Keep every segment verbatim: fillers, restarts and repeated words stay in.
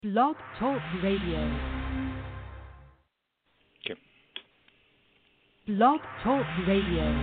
Blog Talk Radio. Okay. Blog Talk Radio.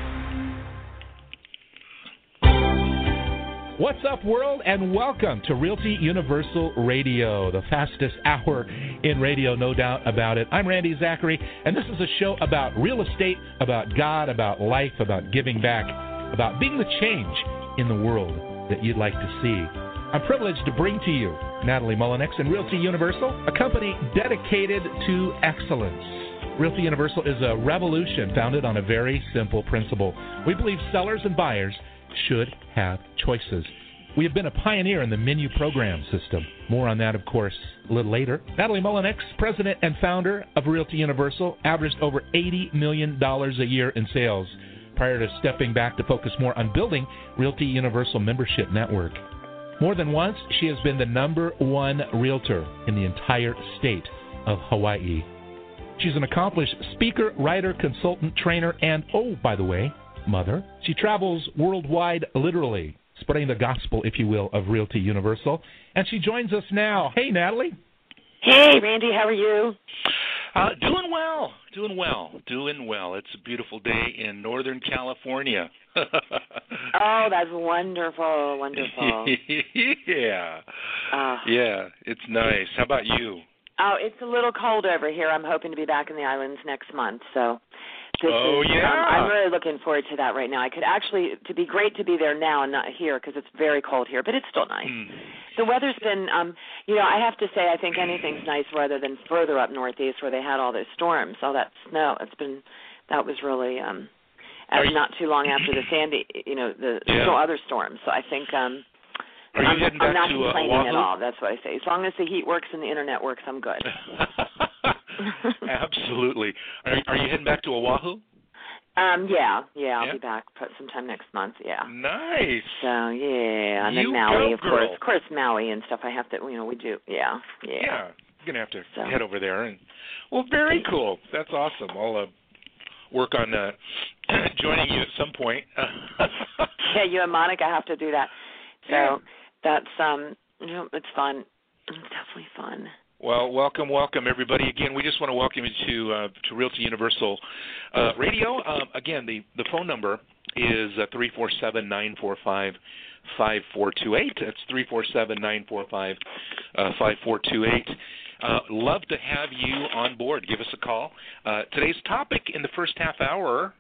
What's up, world, and welcome to Realty Universal Radio, the fastest hour in radio, no doubt about it. I'm Randy Zachary, and this is a show about real estate, about God, about life, about giving back, about being the change in the world that you'd like to see. I'm privileged to bring to you Natalie Mullinex and Realty Universal, a company dedicated to excellence. Realty Universal is a revolution founded on a very simple principle. We believe sellers and buyers should have choices. We have been a pioneer in the menu program system. More on that, of course, a little later. Natalie Mullinex, president and founder of Realty Universal, averaged over eighty million dollars a year in sales prior to stepping back to focus more on building Realty Universal membership network. More than once, she has been the number one realtor in the entire state of Hawaii. She's an accomplished speaker, writer, consultant, trainer, and, oh, by the way, mother. She travels worldwide, literally, spreading the gospel, if you will, of Realty Universal. And she joins us now. Hey, Natalie. Hey, Randy, how are you? Uh, doing well, doing well, doing well. It's a beautiful day in Northern California. Oh, that's wonderful, wonderful. yeah, uh, yeah, it's nice. How about you? Oh, it's a little cold over here. I'm hoping to be back in the islands next month, so this oh, is, yeah. um, I'm really looking forward to that right now. I could actually, to be great to be there now and not here because it's very cold here, but it's still nice. Mm. The weather's been, um, you know, I have to say I think anything's nice rather than further up northeast where they had all those storms, all that snow. It's been, that was really, um, uh, not too long after the Sandy, you know, the yeah. no other storms. So I think um, Are you I'm, heading I'm back not to, uh, complaining Oahu? at all. That's what I say. As long as the heat works and the internet works, I'm good. Absolutely. Are, are you heading back to Oahu? Um, yeah, yeah, I'll yeah? be back sometime next month, yeah. Nice. So, yeah, and You then Maui, go, of course. girl. Of course, Maui and stuff I have to, you know, we do, yeah, yeah. Yeah, you're going to have to So. head over there. and Well, very cool. That's awesome. I'll uh, work on uh, joining you at some point. Yeah, you and Monica have to do that. So Yeah. that's, um, you know, it's fun. It's definitely fun. Well, welcome, welcome, everybody. Again, we just want to welcome you to uh, to Realty Universal uh, Radio. Um, again, the, the phone number is uh, three four seven, nine four five, five four two eight. That's three four seven, nine four five, five four two eight. Uh, love to have you on board. Give us a call. Uh, today's topic in the first half hour,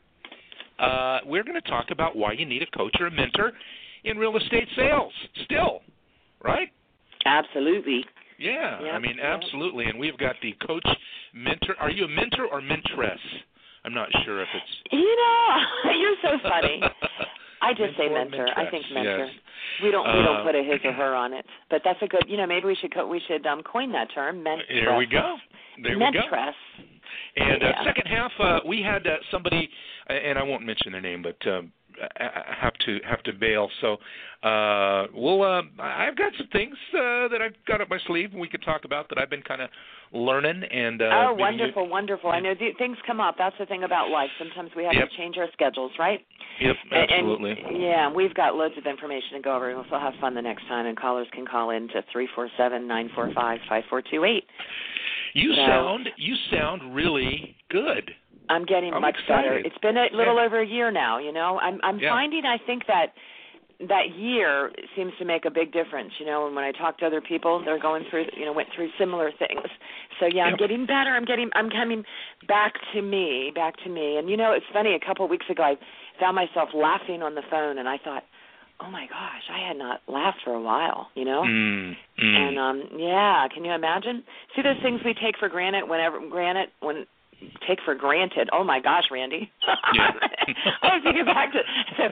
uh, we're going to talk about why you need a coach or a mentor in real estate sales still, right? Absolutely. Yeah, Yep, I mean, yep. absolutely. And we've got the coach mentor. Are you a mentor or mentress? I'm not sure if it's. You know, you're so funny. I just say mentor. mentress, I think mentor. yes. We don't we Uh, don't put a his or her on it, but that's a good. You know, maybe we should co- we should um, coin that term. Mentress. There we go. There we go. Mentress. And uh, Yeah. second half, uh, we had uh, somebody, and I won't mention their name, but um, I have to have to bail. So, uh, we'll. Uh, I've got some things uh, that I've got up my sleeve, and we could talk about that I've been kind of learning. And uh, Oh, maybe wonderful, you, wonderful. I know th- things come up. That's the thing about life. Sometimes we have Yep. to change our schedules, right? Yep, And- absolutely. And, yeah, we've got loads of information to go over. We'll still have fun the next time, and callers can call in to three four seven, nine four five, five four two eight. You So- sound you sound really good. I'm getting I'm much excited. better. It's been a little Yeah. over a year now, you know. I'm I'm Yeah. finding I think that that year seems to make a big difference, you know, and when I talk to other people, they're going through, you know, went through similar things. So yeah, I'm Yep. getting better. I'm getting I'm coming back to me, back to me. And you know, it's funny, a couple of weeks ago I found myself laughing on the phone and I thought, "Oh my gosh, I had not laughed for a while," you know? Mm, mm. And um yeah, can you imagine? See those things we take for granted whenever granted when take for granted. Oh my gosh, Randy. Yeah. I have to get back to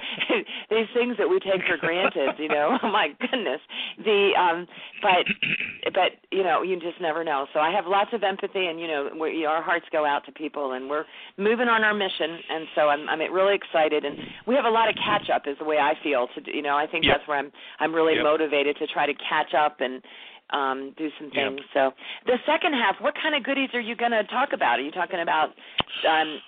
these things that we take for granted, you know. Oh my goodness. The um but but you know, you just never know. So I have lots of empathy, and you know, we, our hearts go out to people, and we're moving on our mission, and so I'm I'm really excited, and we have a lot of catch up is the way I feel to you know, I think Yep. that's where I'm I'm really Yep. motivated to try to catch up and um, do some Yeah. things. So the second half, what kind of goodies are you going to talk about? Are you talking about um,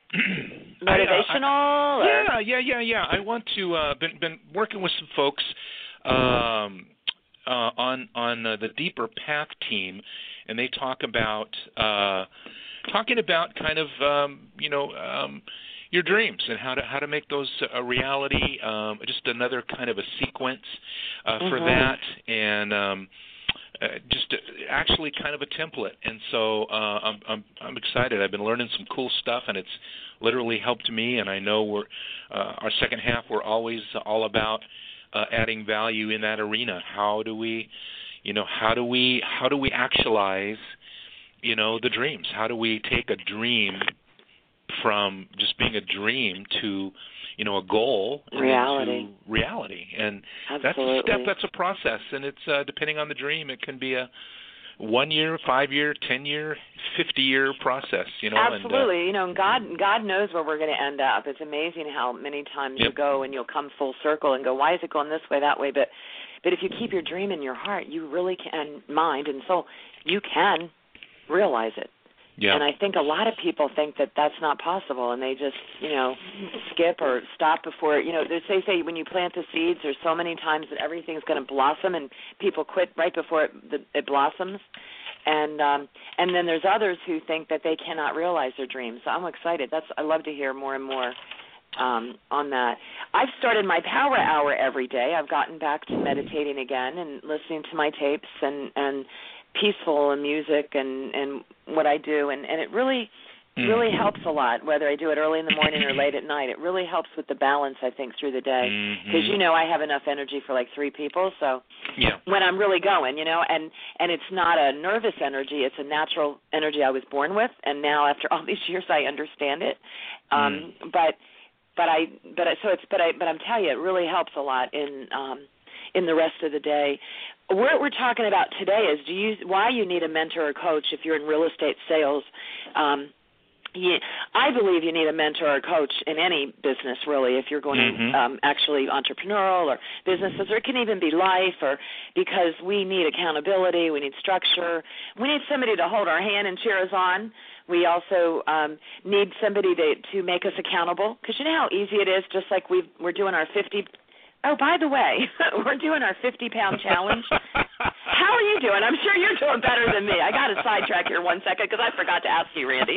motivational? I, uh, I, or? yeah, yeah, yeah, yeah. I want to uh, been been working with some folks. Um, uh, on on uh, the Deeper Path team, and they talk about uh, talking about kind of um, you know um, your dreams and how to how to make those a reality. Um, just another kind of a sequence uh, for mm-hmm. that, and um, uh, just actually kind of a template. And so uh, I'm, I'm I'm excited. I've been learning some cool stuff, and it's literally helped me. And I know we're uh, our second half. We're always all about uh, adding value in that arena. How do we, you know, how do we how do we actualize, you know, the dreams? How do we take a dream from just being a dream to, you know, a goal reality. into reality? And Absolutely. that's a step, that's a process, and it's uh, depending on the dream, it can be a one year, five year, ten year, fifty year process. You know, absolutely. And, uh, you know, God, God knows where we're going to end up. It's amazing how many times yep. you go and you'll come full circle and go, why is it going this way, that way? But, but if you keep your dream in your heart, you really can, mind and soul, you can realize it. Yeah. And I think a lot of people think that that's not possible, and they just, you know, skip or stop before, you know, they say, say when you plant the seeds, there's so many times that everything's going to blossom, and people quit right before it, it blossoms. And um, and then there's others who think that they cannot realize their dreams. So I'm excited. That's I love to hear more and more um, on that. I've started my power hour every day. I've gotten back to meditating again and listening to my tapes and, and peaceful and music and, and what I do. And, and it really, mm. really helps a lot, whether I do it early in the morning or late at night. It really helps with the balance, I think, through the day. Because, mm-hmm. you know, I have enough energy for like three people. So yeah. when I'm really going, you know, and, and it's not a nervous energy. It's a natural energy I was born with. And now after all these years, I understand it. Um, mm. But but I but I, so it's but I but I'm telling you, it really helps a lot in um, in the rest of the day. What we're talking about today is do you why you need a mentor or coach if you're in real estate sales. Um, Yeah, I believe you need a mentor or coach in any business, really, if you're going mm-hmm. to um, actually entrepreneurial or businesses, or it can even be life, or because we need accountability, we need structure, we need somebody to hold our hand and cheer us on. We also um, need somebody to, to make us accountable, because you know how easy it is, just like we've, we're doing our fifty. Oh, by the way, we're doing our fifty-pound challenge. How are you doing? I'm sure you're doing better than me. I got to sidetrack here one second because I forgot to ask you, Randy.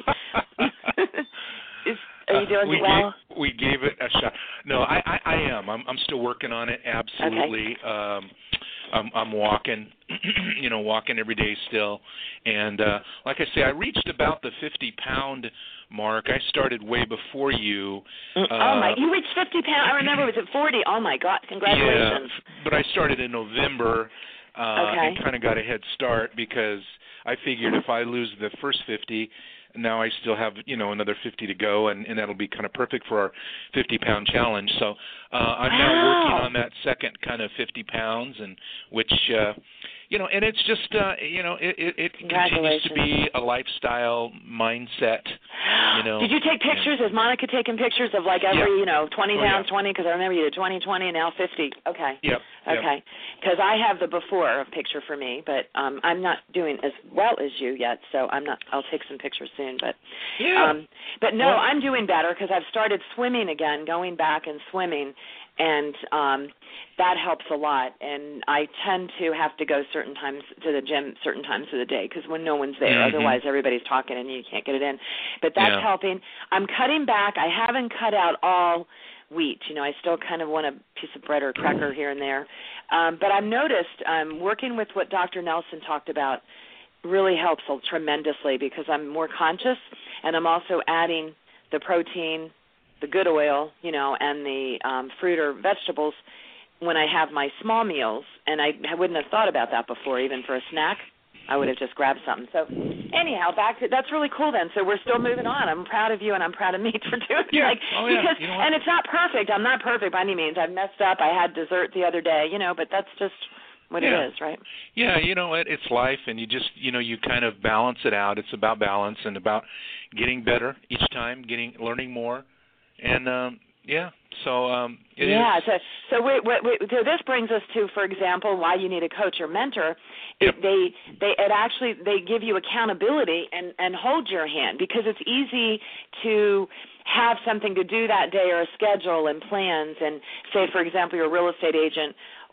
Is, are you doing uh, we well? Gave, we gave it a shot. No, I, I, I am. I'm, I'm still working on it. Absolutely. Okay. Um, I'm, I'm walking, you know, walking every day still. And uh, like I say, I reached about the fifty-pound mark. I started way before you. Mm, oh, uh, my. You reached fifty pounds. I remember it was at forty. Oh, my God. Congratulations. Yeah, but I started in November uh, okay. and kind of got a head start because I figured if I lose the first fifty, now I still have, you know, another fifty to go, and, and that'll be kind of perfect for our fifty-pound challenge. So uh, I'm wow. now working on that second kind of fifty pounds, and which, uh, you know, and it's just, uh, you know, it, it, it continues to be a lifestyle mindset, you know. Did you take pictures? And, Is Monica taking pictures of like every, yeah. you know, twenty oh, down, yeah. twenty? Because I remember you did twenty, twenty, and now fifty. Okay. Yep. Okay. Because I have the before picture for me, but um, I'm not doing as well as you yet, so I'm not. I'll take some pictures soon, but yeah. um, but no, well, I'm doing better because I've started swimming again, going back and swimming, and um, that helps a lot. And I tend to have to go certain times to the gym, certain times of the day, because when no one's there, mm-hmm. otherwise everybody's talking and you can't get it in. But that's yeah. helping. I'm cutting back. I haven't cut out all wheat. You know, I still kind of want a piece of bread or a cracker here and there. Um, but I've noticed um, working with what Doctor Nelson talked about really helps tremendously because I'm more conscious, and I'm also adding the protein, the good oil, you know, and the um, fruit or vegetables when I have my small meals. And I wouldn't have thought about that before, even for a snack. I would have just grabbed something. So anyhow, back to that's really cool then. So we're still moving on. I'm proud of you, and I'm proud of me for doing yeah. it. Like, oh, yeah. because, you know and it's not perfect. I'm not perfect by any means. I've messed up. I had dessert the other day, you know, but that's just what yeah. it is, right? Yeah, you know, it, it's life, and you just, you know, you kind of balance it out. It's about balance and about getting better each time, getting, learning more, and um, yeah. So um, it yeah. is. So so, we, we, we, so this brings us to, for example, why you need a coach or mentor. Yep. It, they they it actually they give you accountability and, and hold your hand, because it's easy to have something to do that day or a schedule and plans, and say, for example, you're a real estate agent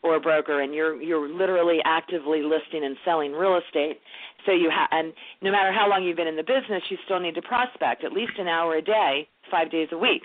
or a broker, and you're you're literally actively listing and selling real estate. So you ha- and no matter how long you've been in the business, you still need to prospect at least an hour a day, five days a week.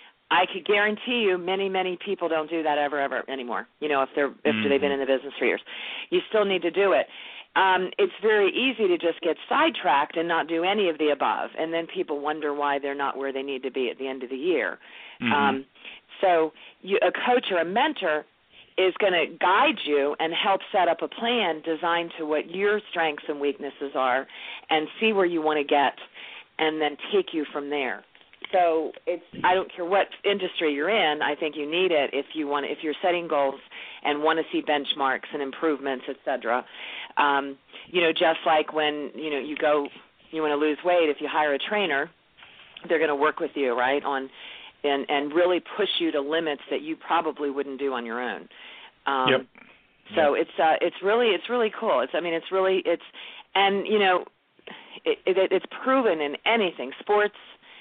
I could guarantee you many, many people don't do that ever, ever anymore, you know, if they're if mm-hmm. they've been in the business for years. You still need to do it. Um, it's very easy to just get sidetracked and not do any of the above, and then people wonder why they're not where they need to be at the end of the year. Mm-hmm. Um, so you, a coach or a mentor is going to guide you and help set up a plan designed to what your strengths and weaknesses are and see where you want to get and then take you from there. So it's I don't care what industry you're in, I think you need it if you want if you're setting goals and want to see benchmarks and improvements, et cetera. Um, you know, just like when, you know, you go you want to lose weight, if you hire a trainer, they're going to work with you, right, on and and really push you to limits that you probably wouldn't do on your own. Um, yep. So yep. it's uh, it's really it's really cool. It's I mean it's really it's and you know it, it, it's proven in anything, sports,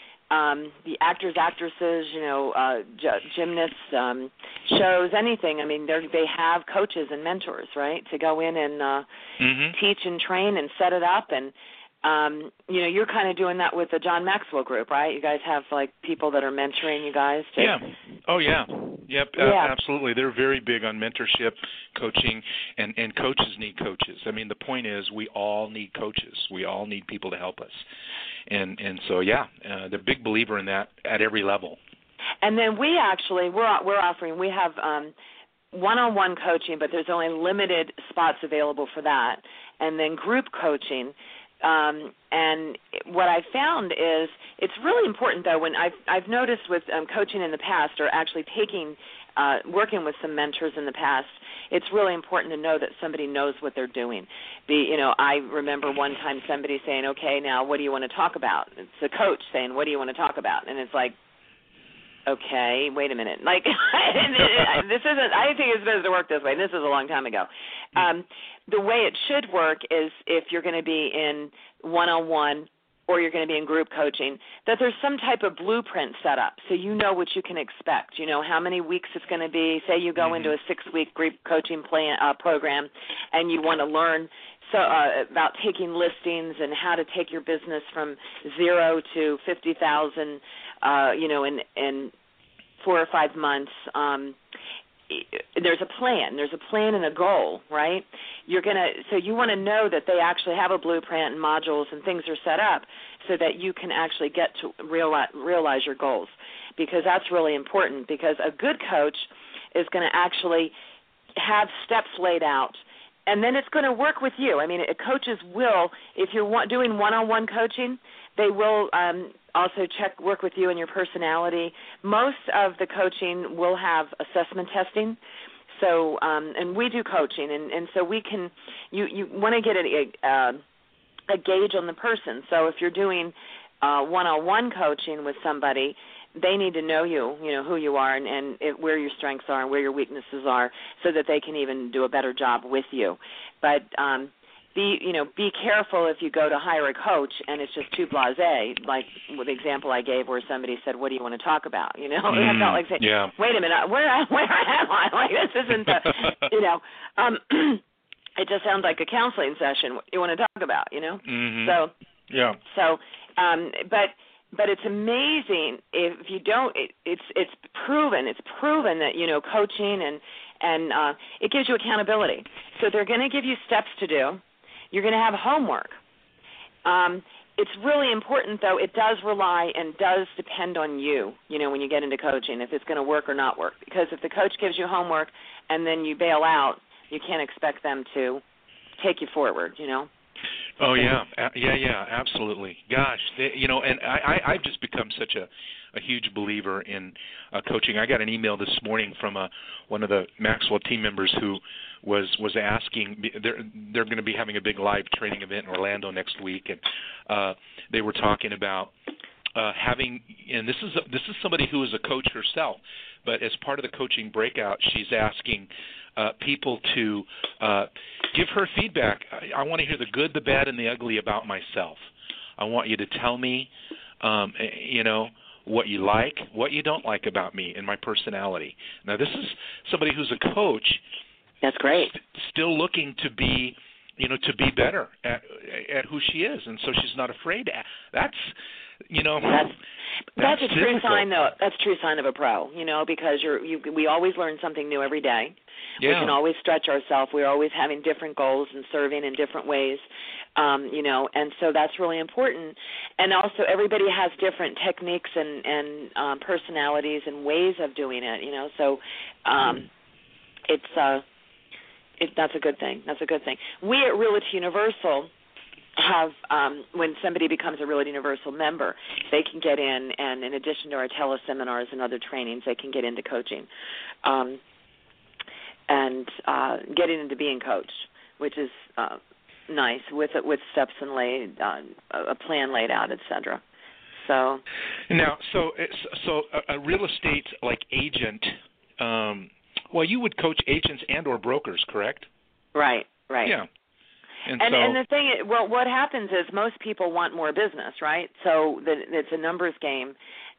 um, the actors, actresses, you know, uh, g- gymnasts, um, shows, anything. I mean they they have coaches and mentors, right, to go in and uh, mm-hmm. teach and train and set it up. And um, you know you're kind of doing that with the John Maxwell Group, right? You guys have like people that are mentoring you guys. To, yeah. Oh yeah. Yep, yeah. uh, absolutely. They're very big on mentorship, coaching, and, and coaches need coaches. I mean, the point is we all need coaches. We all need people to help us. And and so, yeah, uh, they're a big believer in that at every level. And then we actually, we're we're offering, we have um, one-on-one coaching, but there's only limited spots available for that. And then group coaching. Um, and what I found is it's really important, though, when I've, I've noticed with um, coaching in the past or actually taking, uh, working with some mentors in the past, it's really important to know that somebody knows what they're doing. Be, you know, I remember one time somebody saying, okay, now what do you want to talk about? It's a coach saying, what do you want to talk about? And it's like, okay, wait a minute. Like, this isn't, I think it's supposed to work this way. This is a long time ago. Um, the way it should work is if you're going to be in one-on-one or you're going to be in group coaching, that there's some type of blueprint set up so you know what you can expect. You know how many weeks it's going to be. Say you go mm-hmm. into a six-week group coaching plan uh, program and you want to learn so uh, about taking listings and how to take your business from zero to fifty thousand, uh, you know, in, in four or five months. Um, there's a plan. There's a plan and a goal, right? You're gonna. So you want to know that they actually have a blueprint and modules and things are set up so that you can actually get to realize, realize your goals, because that's really important. Because a good coach is going to actually have steps laid out. And then it's going to work with you. I mean, coaches will, if you're doing one-on-one coaching, they will um, also check, work with you and your personality. Most of the coaching will have assessment testing. So, um, and we do coaching, and, and so we can, you, you want to get a, a, a gauge on the person. So if you're doing uh, one-on-one coaching with somebody, they need to know you, you know, who you are and, and it, where your strengths are and where your weaknesses are so that they can even do a better job with you. But um, be, you know, be careful if you go to hire a coach and it's just too blasé, like with the example I gave where somebody said, what do you want to talk about? You know, mm, I felt like saying, yeah. wait a minute, where, where am I? Like, this isn't the, you know, um, it just sounds like a counseling session. What you want to talk about, you know? Mm-hmm. So, yeah. So, um, but, But it's amazing if you don't. It, it's it's proven. It's proven that you know coaching and and uh, it gives you accountability. So they're going to give you steps to do. You're going to have homework. Um, it's really important, though. It does rely and does depend on you. You know when you get into coaching, if it's going to work or not work. Because if the coach gives you homework and then you bail out, you can't expect them to take you forward. You know. Oh yeah, yeah, yeah, absolutely. Gosh, they, you know, and I, I, I've just become such a, a huge believer in uh, coaching. I got an email this morning from a, one of the Maxwell team members who was was asking. They're they're going to be having a big live training event in Orlando next week, and uh, they were talking about uh, having. And this is a, this is somebody who is a coach herself, but as part of the coaching breakout, she's asking uh, people to uh, give her feedback. I, I want to hear the good, the bad, and the ugly about myself. I want you to tell me, um, you know, what you like, what you don't like about me and my personality. Now, this is somebody who's a coach, That's great. St- still looking to be, you know, to be better at at who she is, and so she's not afraid. That's, you know, that's that's, that's a true difficult. sign, though. That's a true sign of a pro, you know, because you're you. We always learn something new every day. Yeah. We can always stretch ourselves. We're always having different goals and serving in different ways, um, you know, and so that's really important. And also, everybody has different techniques and and um, personalities and ways of doing it, you know. So um, it's uh, it, that's a good thing. That's a good thing. We at Realty Universal have, um, when somebody becomes a Realty Universal member, they can get in, and in addition to our teleseminars and other trainings, they can get into coaching. Um, and uh, getting into being coached, which is uh, nice, with with steps and laid, uh, a plan laid out, et cetera. So now, so so a, a real estate like agent, um, well, you would coach agents and or brokers, correct? Right, right. Yeah. And, and, so, and the thing, is, well, what happens is most people want more business, right? So the, it's a numbers game,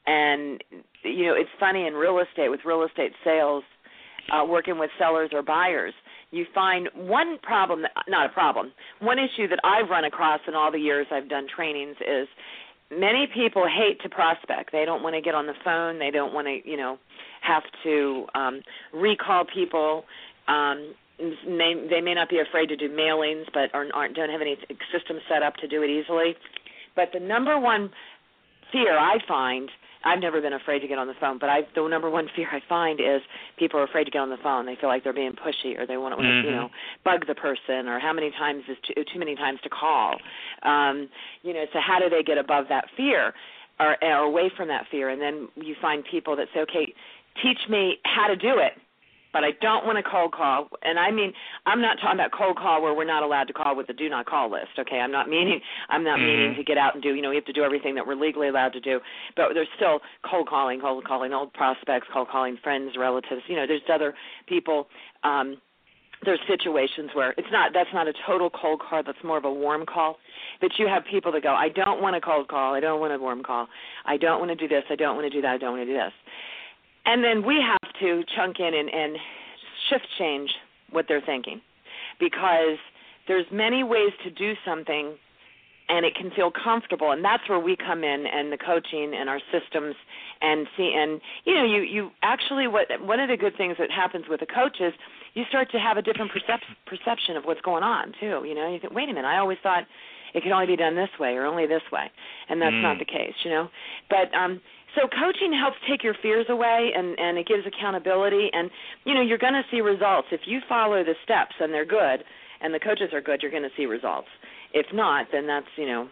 and you know, it's funny in real estate with real estate sales. Uh, working with sellers or buyers, you find one problem, that, not a problem, one issue that I've run across in all the years I've done trainings is many people hate to prospect. They don't want to get on the phone. They don't want to, you know, have to um, recall people. Um, they, they may not be afraid to do mailings, but aren't, aren't, don't have any system set up to do it easily. But the number one fear I find, I've never been afraid to get on the phone, but I, the number one fear I find is people are afraid to get on the phone. They feel like they're being pushy, or they want to, mm-hmm. you know, bug the person, or how many times is too, too many times to call. Um, you know, so how do they get above that fear, or, or away from that fear? And then you find people that say, okay, teach me how to do it, but I don't want to cold call. And I mean, I'm not talking about cold call where we're not allowed to call with the do not call list. Okay, I'm not meaning I'm not mm-hmm. meaning to get out and do. You know, we have to do everything that we're legally allowed to do. But there's still cold calling, cold calling old prospects, cold calling friends, relatives. You know, there's other people. Um, there's situations where it's not. That's not a total cold call. That's more of a warm call. But you have people that go, I don't want a cold call. I don't want a warm call. I don't want to do this. I don't want to do that. I don't want to do this. And then we have to chunk in and, and shift change what they're thinking, because there's many ways to do something, and it can feel comfortable. And that's where we come in, and the coaching and our systems, and see. And you know, you you actually what one of the good things that happens with a coach is you start to have a different percep- perception of what's going on too. You know, you think, wait a minute, I always thought it could only be done this way or only this way, and that's mm. not the case. You know, but um. So coaching helps take your fears away, and, and it gives accountability. And, you know, you're going to see results. If you follow the steps and they're good and the coaches are good, you're going to see results. If not, then that's, you know,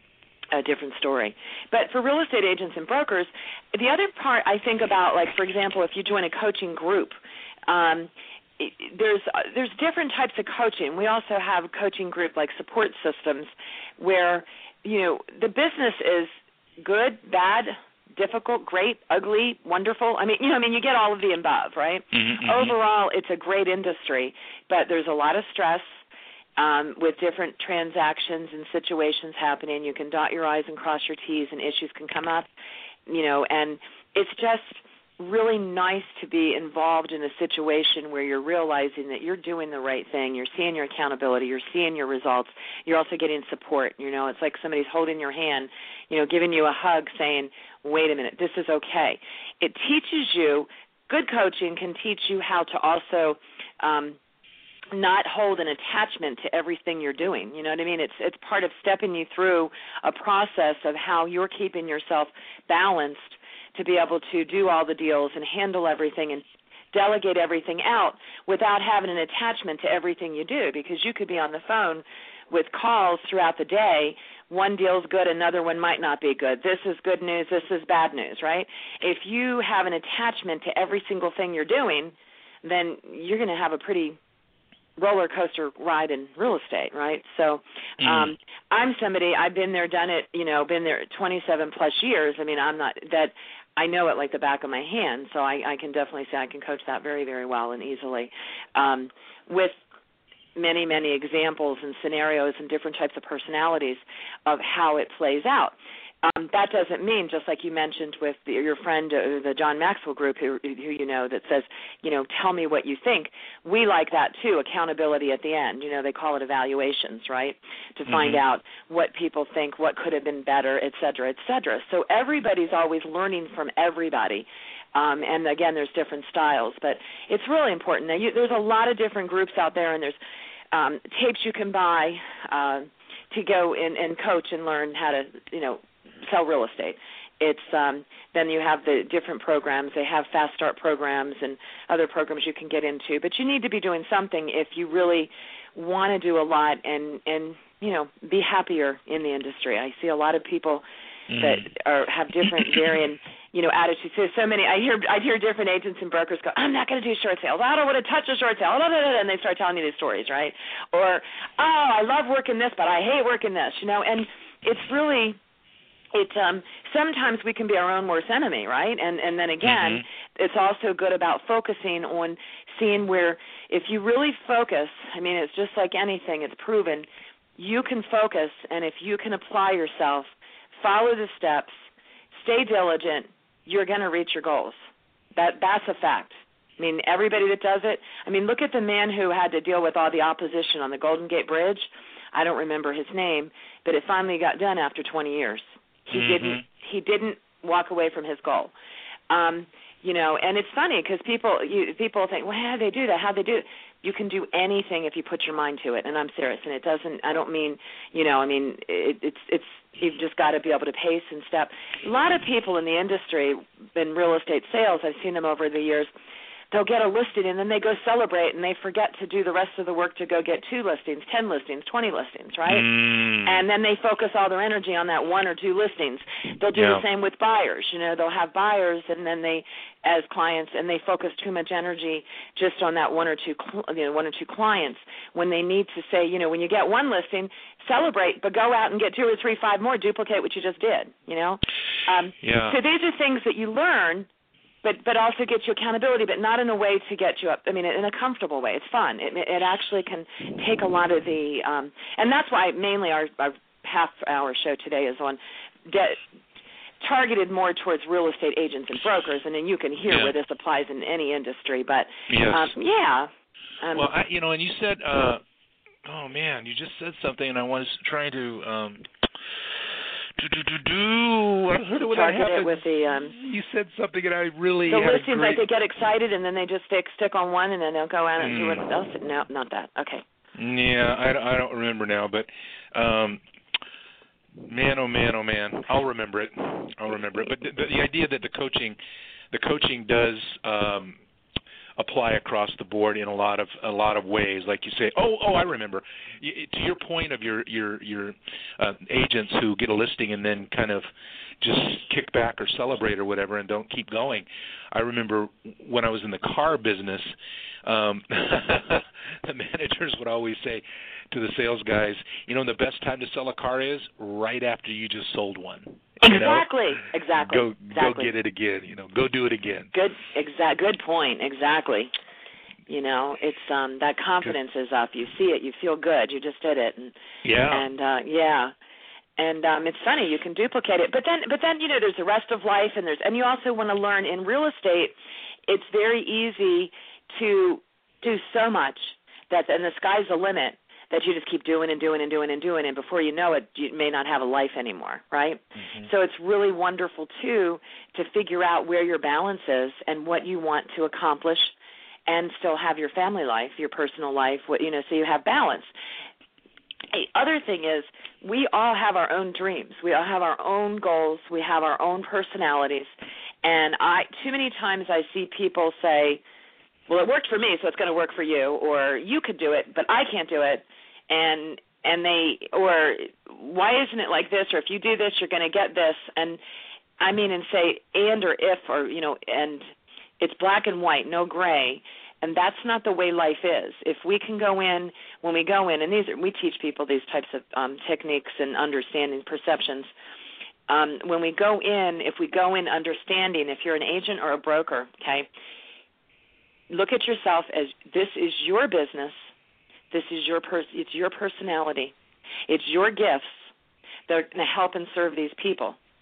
a different story. But for real estate agents and brokers, the other part I think about, like, for example, if you join a coaching group, um, there's uh, there's different types of coaching. We also have a coaching group like support systems where, you know, the business is good, bad, difficult, great, ugly, wonderful. I mean, you know, I mean, you get all of the above, right? Mm-hmm. Overall, it's a great industry, but there's a lot of stress um, with different transactions and situations happening. You can dot your I's and cross your T's, and issues can come up, you know, and it's just really nice to be involved in a situation where you're realizing that you're doing the right thing, you're seeing your accountability, you're seeing your results, you're also getting support. You know, it's like somebody's holding your hand, you know, giving you a hug saying, wait a minute, this is okay. It teaches you, good coaching can teach you how to also um, not hold an attachment to everything you're doing. You know what I mean? It's it's part of stepping you through a process of how you're keeping yourself balanced to be able to do all the deals and handle everything and delegate everything out without having an attachment to everything you do, because you could be on the phone with calls throughout the day. One deal's good, another one might not be good. This is good news, this is bad news, right? If you have an attachment to every single thing you're doing, then you're going to have a pretty roller coaster ride in real estate, right? So um, mm. I'm somebody, I've been there, done it, you know, been there twenty-seven plus years. I mean, I'm not, that I know it like the back of my hand, so I, I can definitely say I can coach that very, very well and easily um, with many, many examples and scenarios and different types of personalities of how it plays out. Um, that doesn't mean, just like you mentioned with the, your friend, uh, the John Maxwell group, who, who you know, that says, you know, tell me what you think. We like that too, accountability at the end. You know, they call it evaluations, right, to mm-hmm. find out what people think, what could have been better, et cetera, et cetera. So everybody's always learning from everybody. Um, and, again, there's different styles. But it's really important. Now, you, there's a lot of different groups out there, and there's um, tapes you can buy uh, to go in and coach and learn how to, you know, sell real estate. It's um, then you have the different programs. They have fast start programs and other programs you can get into. But you need to be doing something if you really want to do a lot and, and you know, be happier in the industry. I see a lot of people mm. that are have different varying, you know, attitudes. So, so many. I hear I hear different agents and brokers go, I'm not going to do short sales. I don't want to touch a short sale. And they start telling you these stories, right? Or, oh, I love working this, but I hate working this. You know, and it's really. It um, sometimes we can be our own worst enemy, right? And and then again, mm-hmm. it's also good about focusing on seeing where if you really focus, I mean, it's just like anything, it's proven, you can focus, and if you can apply yourself, follow the steps, stay diligent, you're going to reach your goals. That That's a fact. I mean, everybody that does it, I mean, look at the man who had to deal with all the opposition on the Golden Gate Bridge. I don't remember his name, but it finally got done after twenty years. He mm-hmm. didn't. He didn't walk away from his goal. Um, you know, and it's funny because people you, people think, well, how do they do that? How do they do it? You can do anything if you put your mind to it, and I'm serious. And it doesn't. I don't mean, you know, I mean, it, it's it's. You've just got to be able to pace and step. A lot of people in the industry, in real estate sales, I've seen them over the years. They'll get a listing, and then they go celebrate, and they forget to do the rest of the work to go get two listings, ten listings, twenty listings, right? Mm. And then they focus all their energy on that one or two listings. They'll do yeah. the same with buyers. You know, they'll have buyers, and then they, as clients, and they focus too much energy just on that one or two, you know, one or two clients. When they need to say, you know, when you get one listing, celebrate, but go out and get two or three, five more, duplicate what you just did. You know, um, yeah. So these are things that you learn. But but also get you accountability, but not in a way to get you up. I mean, in a comfortable way. It's fun. It it actually can take a lot of the, um, and that's why mainly our, our half-hour show today is on de- targeted more towards real estate agents and brokers, and then you can hear yeah. where this applies in any industry. But yes. um, yeah. Um, well, I, you know, and you said, uh, oh man, you just said something, and I was trying to. Um, Do, do, do, do. I heard it when that happened. With the, um, you said something, and I really the had listings, a great... like they get excited, and then they just stick stick on one, and then they'll go out and mm. do what else. No, not that. Okay. Yeah, I, I don't remember now, but um, man, oh man, oh man, I'll remember it. I'll remember it. But the, the idea that the coaching, the coaching does. Um, apply across the board in a lot of a lot of ways, like you say. Oh, oh, I remember. You, to your point of your your your uh, agents who get a listing and then kind of just kick back or celebrate or whatever and don't keep going. I remember when I was in the car business, um, the managers would always say to the sales guys, you know, the best time to sell a car is right after you just sold one. You exactly, know? exactly. Go, exactly. go get it again. You know, go do it again. Good, exact. Good point. Exactly. You know, it's um that confidence good. is up. You see it. You feel good. You just did it. And, yeah. And uh, yeah. And um, it's funny. You can duplicate it, but then, but then, you know, there's the rest of life, and there's, and you also want to learn in real estate. It's very easy to do so much that, and the sky's the limit. That you just keep doing and doing and doing and doing, and before you know it, you may not have a life anymore, right? Mm-hmm. So it's really wonderful, too, to figure out where your balance is and what you want to accomplish and still have your family life, your personal life, what, you know, so you have balance. The other thing is we all have our own dreams. We all have our own goals. We have our own personalities. And I too many times I see people say, well, it worked for me, so it's going to work for you, or you could do it, but I can't do it. And and they, or why isn't it like this, or if you do this, you're going to get this. And I mean, and say and or if, or, you know, and it's black and white, no gray. And that's not the way life is. If we can go in, when we go in, and these are, we teach people these types of um, techniques and understanding perceptions. Um, when we go in, if we go in understanding, if you're an agent or a broker, okay, look at yourself as this is your business. This is your pers- it's your personality. It's your gifts that are going to help and serve these people.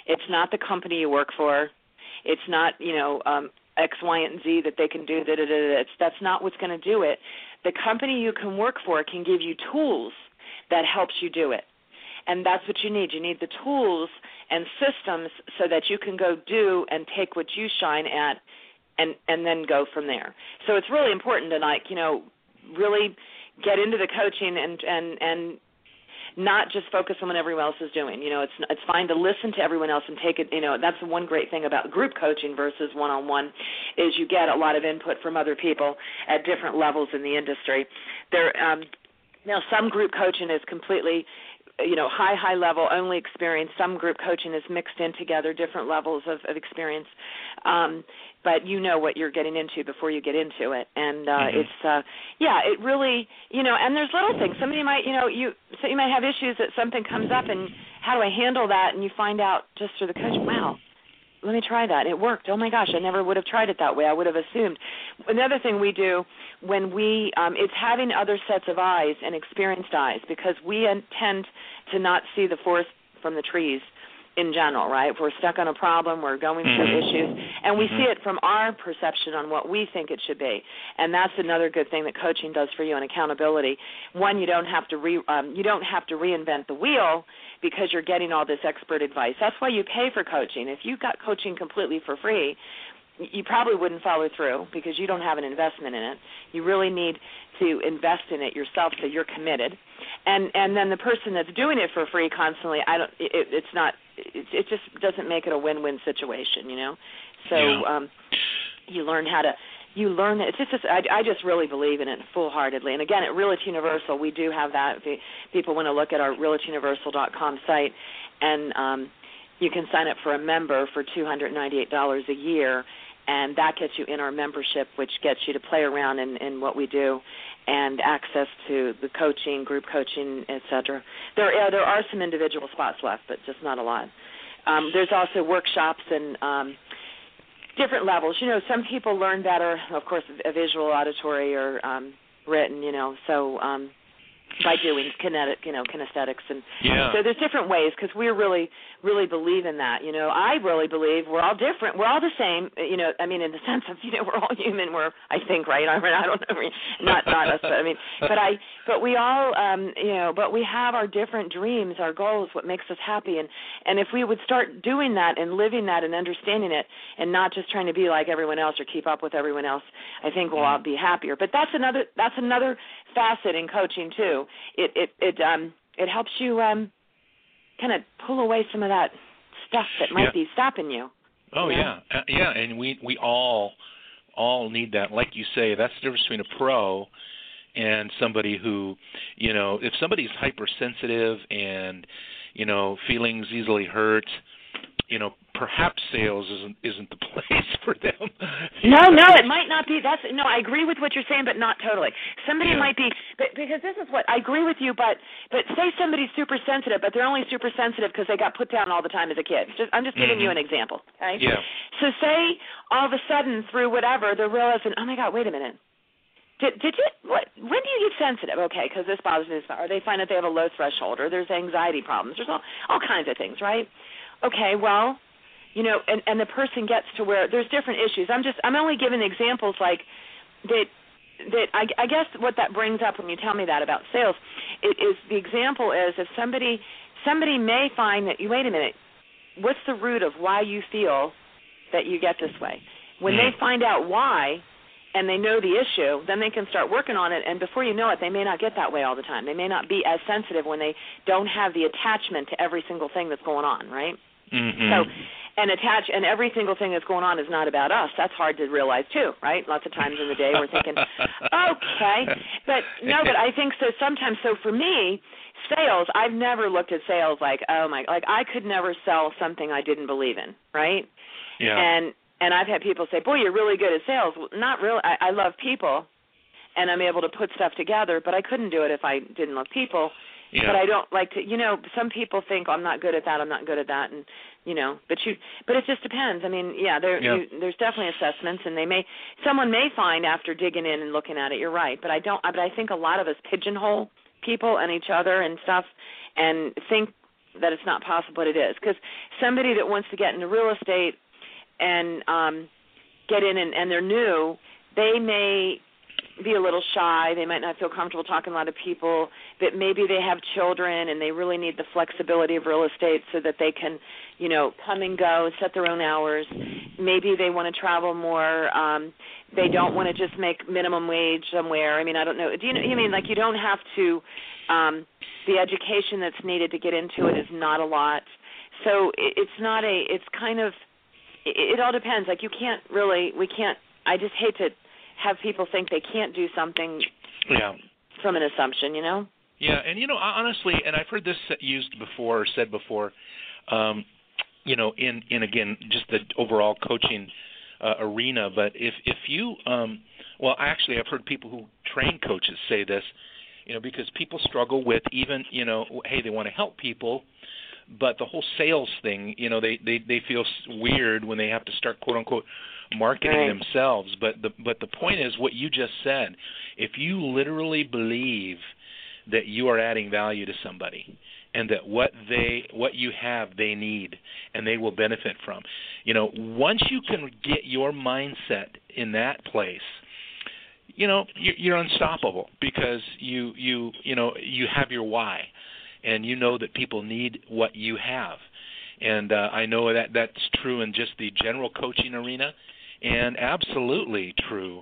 It's not the company you work for. It's not, you know, um, X, Y, and Z that they can do. Da, da, da, da. It's, that's not what's going to do it. The company you can work for can give you tools that helps you do it. And that's what you need. You need the tools and systems so that you can go do and take what you shine at and, and then go from there. So it's really important to, like, you know, really get into the coaching and, and, and not just focus on what everyone else is doing. You know, it's it's fine to listen to everyone else and take it, you know, that's the one great thing about group coaching versus one-on-one is you get a lot of input from other people at different levels in the industry. There, um, now, some group coaching is completely, you know, high, high level, only experience. Some group coaching is mixed in together, different levels of, of experience. Um, but you know what you're getting into before you get into it. And uh, mm-hmm. it's, uh, yeah, it really, you know, and there's little things. Somebody might, you know, you so you might have issues that something comes up and how do I handle that? And you find out just through the coach, wow, let me try that. It worked. Oh, my gosh, I never would have tried it that way. I would have assumed. Another thing we do when we um, – it's having other sets of eyes and experienced eyes because we tend to not see the forest from the trees in general, right? If we're stuck on a problem, we're going through mm-hmm. issues, and we mm-hmm. see it from our perception on what we think it should be. And that's another good thing that coaching does for you and accountability. One, you don't have to re, um, you don't have to reinvent the wheel because you're getting all this expert advice. That's why you pay for coaching. If you got coaching completely for free, you probably wouldn't follow through because you don't have an investment in it. You really need to invest in it yourself so you're committed. And and then the person that's doing it for free constantly, I don't. It, it's not. It, it just doesn't make it a win-win situation, you know. So yeah. um, you learn how to. You learn it. It's just. I, I just really believe in it full-heartedly. And again, at Realty Universal, we do have that. If people want to look at our realty universal dot com site, and um, you can sign up for a member for two hundred ninety-eight dollars a year. And that gets you in our membership, which gets you to play around in, in what we do and access to the coaching, group coaching, et cetera. There, uh, there are some individual spots left, but just not a lot. Um, there's also workshops and um, different levels. You know, some people learn better, of course, a visual, auditory, or um, written, you know, so um, by doing kinetic, you know, kinesthetics. And yeah. so there's different ways because we really, really believe in that. You know, I really believe we're all different. We're all the same, you know, I mean, in the sense of, you know, we're all human. We're, I think, right? I mean, I don't know, not, not us, but I mean, but I, but we all, um, you know, but we have our different dreams, our goals, what makes us happy. And, and if we would start doing that and living that and understanding it and not just trying to be like everyone else or keep up with everyone else, I think we'll all be happier. But that's another, that's another facet in coaching too. It it it um it helps you um kind of pull away some of that stuff that might yeah. be stopping you. Oh you know? yeah, uh, yeah, and we we all all need that. Like you say, that's the difference between a pro and somebody who, you know, if somebody's hypersensitive and, you know, feelings easily hurt, you know, perhaps sales isn't isn't the place for them. No, no, it might not be. That's no, I agree with what you're saying, but not totally. Somebody yeah. might be, but, because this is what I agree with you. But but say somebody's super sensitive, but they're only super sensitive because they got put down all the time as a kid. Just, I'm just giving mm-hmm. you an example. Okay? Yeah. So say all of a sudden through whatever they're realizing, oh my God, wait a minute. Did did you what? When do you get sensitive? Okay, because this bothers me. Or they find that they have a low threshold, or there's anxiety problems. There's all all kinds of things, right? Okay, well. You know, and, and the person gets to where there's different issues. I'm just, I'm only giving examples like that, that I, I guess what that brings up when you tell me that about sales it is the example is if somebody, somebody may find that, you wait a minute, what's the root of why you feel that you get this way? When mm. they find out why and they know the issue, then they can start working on it, and before you know it, they may not get that way all the time. They may not be as sensitive when they don't have the attachment to every single thing that's going on, right? Mm-hmm. So, and attach, and every single thing that's going on is not about us. That's hard to realize too, right? Lots of times in the day we're thinking, okay, but no, but I think so sometimes. So for me, sales, I've never looked at sales like, oh my, like I could never sell something I didn't believe in, right? Yeah. And and I've had people say, boy, you're really good at sales. Well, not really. I, I love people, and I'm able to put stuff together, but I couldn't do it if I didn't love people. Yeah. But I don't like to, you know, some people think, oh, I'm not good at that, I'm not good at that, and, you know, but you, but it just depends. I mean, yeah, there, yeah. You, there's definitely assessments, and they may, someone may find after digging in and looking at it, you're right, but I don't, but I think a lot of us pigeonhole people and each other and stuff, and think that it's not possible, but it is. Because somebody that wants to get into real estate and um, get in and, and they're new, they may be a little shy. They might not feel comfortable talking to a lot of people, but maybe they have children and they really need the flexibility of real estate so that they can, you know, come and go, set their own hours. Maybe they want to travel more. Um, they don't want to just make minimum wage somewhere. I mean, I don't know. Do you know? You mean like you don't have to? Um, the education that's needed to get into it is not a lot. So it, it's not a. It's kind of. It, it all depends. Like you can't really. We can't. I just hate to have people think they can't do something yeah. from an assumption, you know? Yeah, and, you know, honestly, and I've heard this used before or said before, um, you know, in, in, again, just the overall coaching uh, arena, but if, if you, um, well, actually, I've heard people who train coaches say this, you know, because people struggle with even, you know, hey, they want to help people, but the whole sales thing, you know, they, they, they feel weird when they have to start, quote, unquote, marketing right. themselves. But the but the point is what you just said. If you literally believe that you are adding value to somebody and that what they what you have they need and they will benefit from, you know, once you can get your mindset in that place, you know, you're, you're unstoppable because you you you know you have your why, and you know that people need what you have. And uh, I know that that's true in just the general coaching arena, and absolutely true,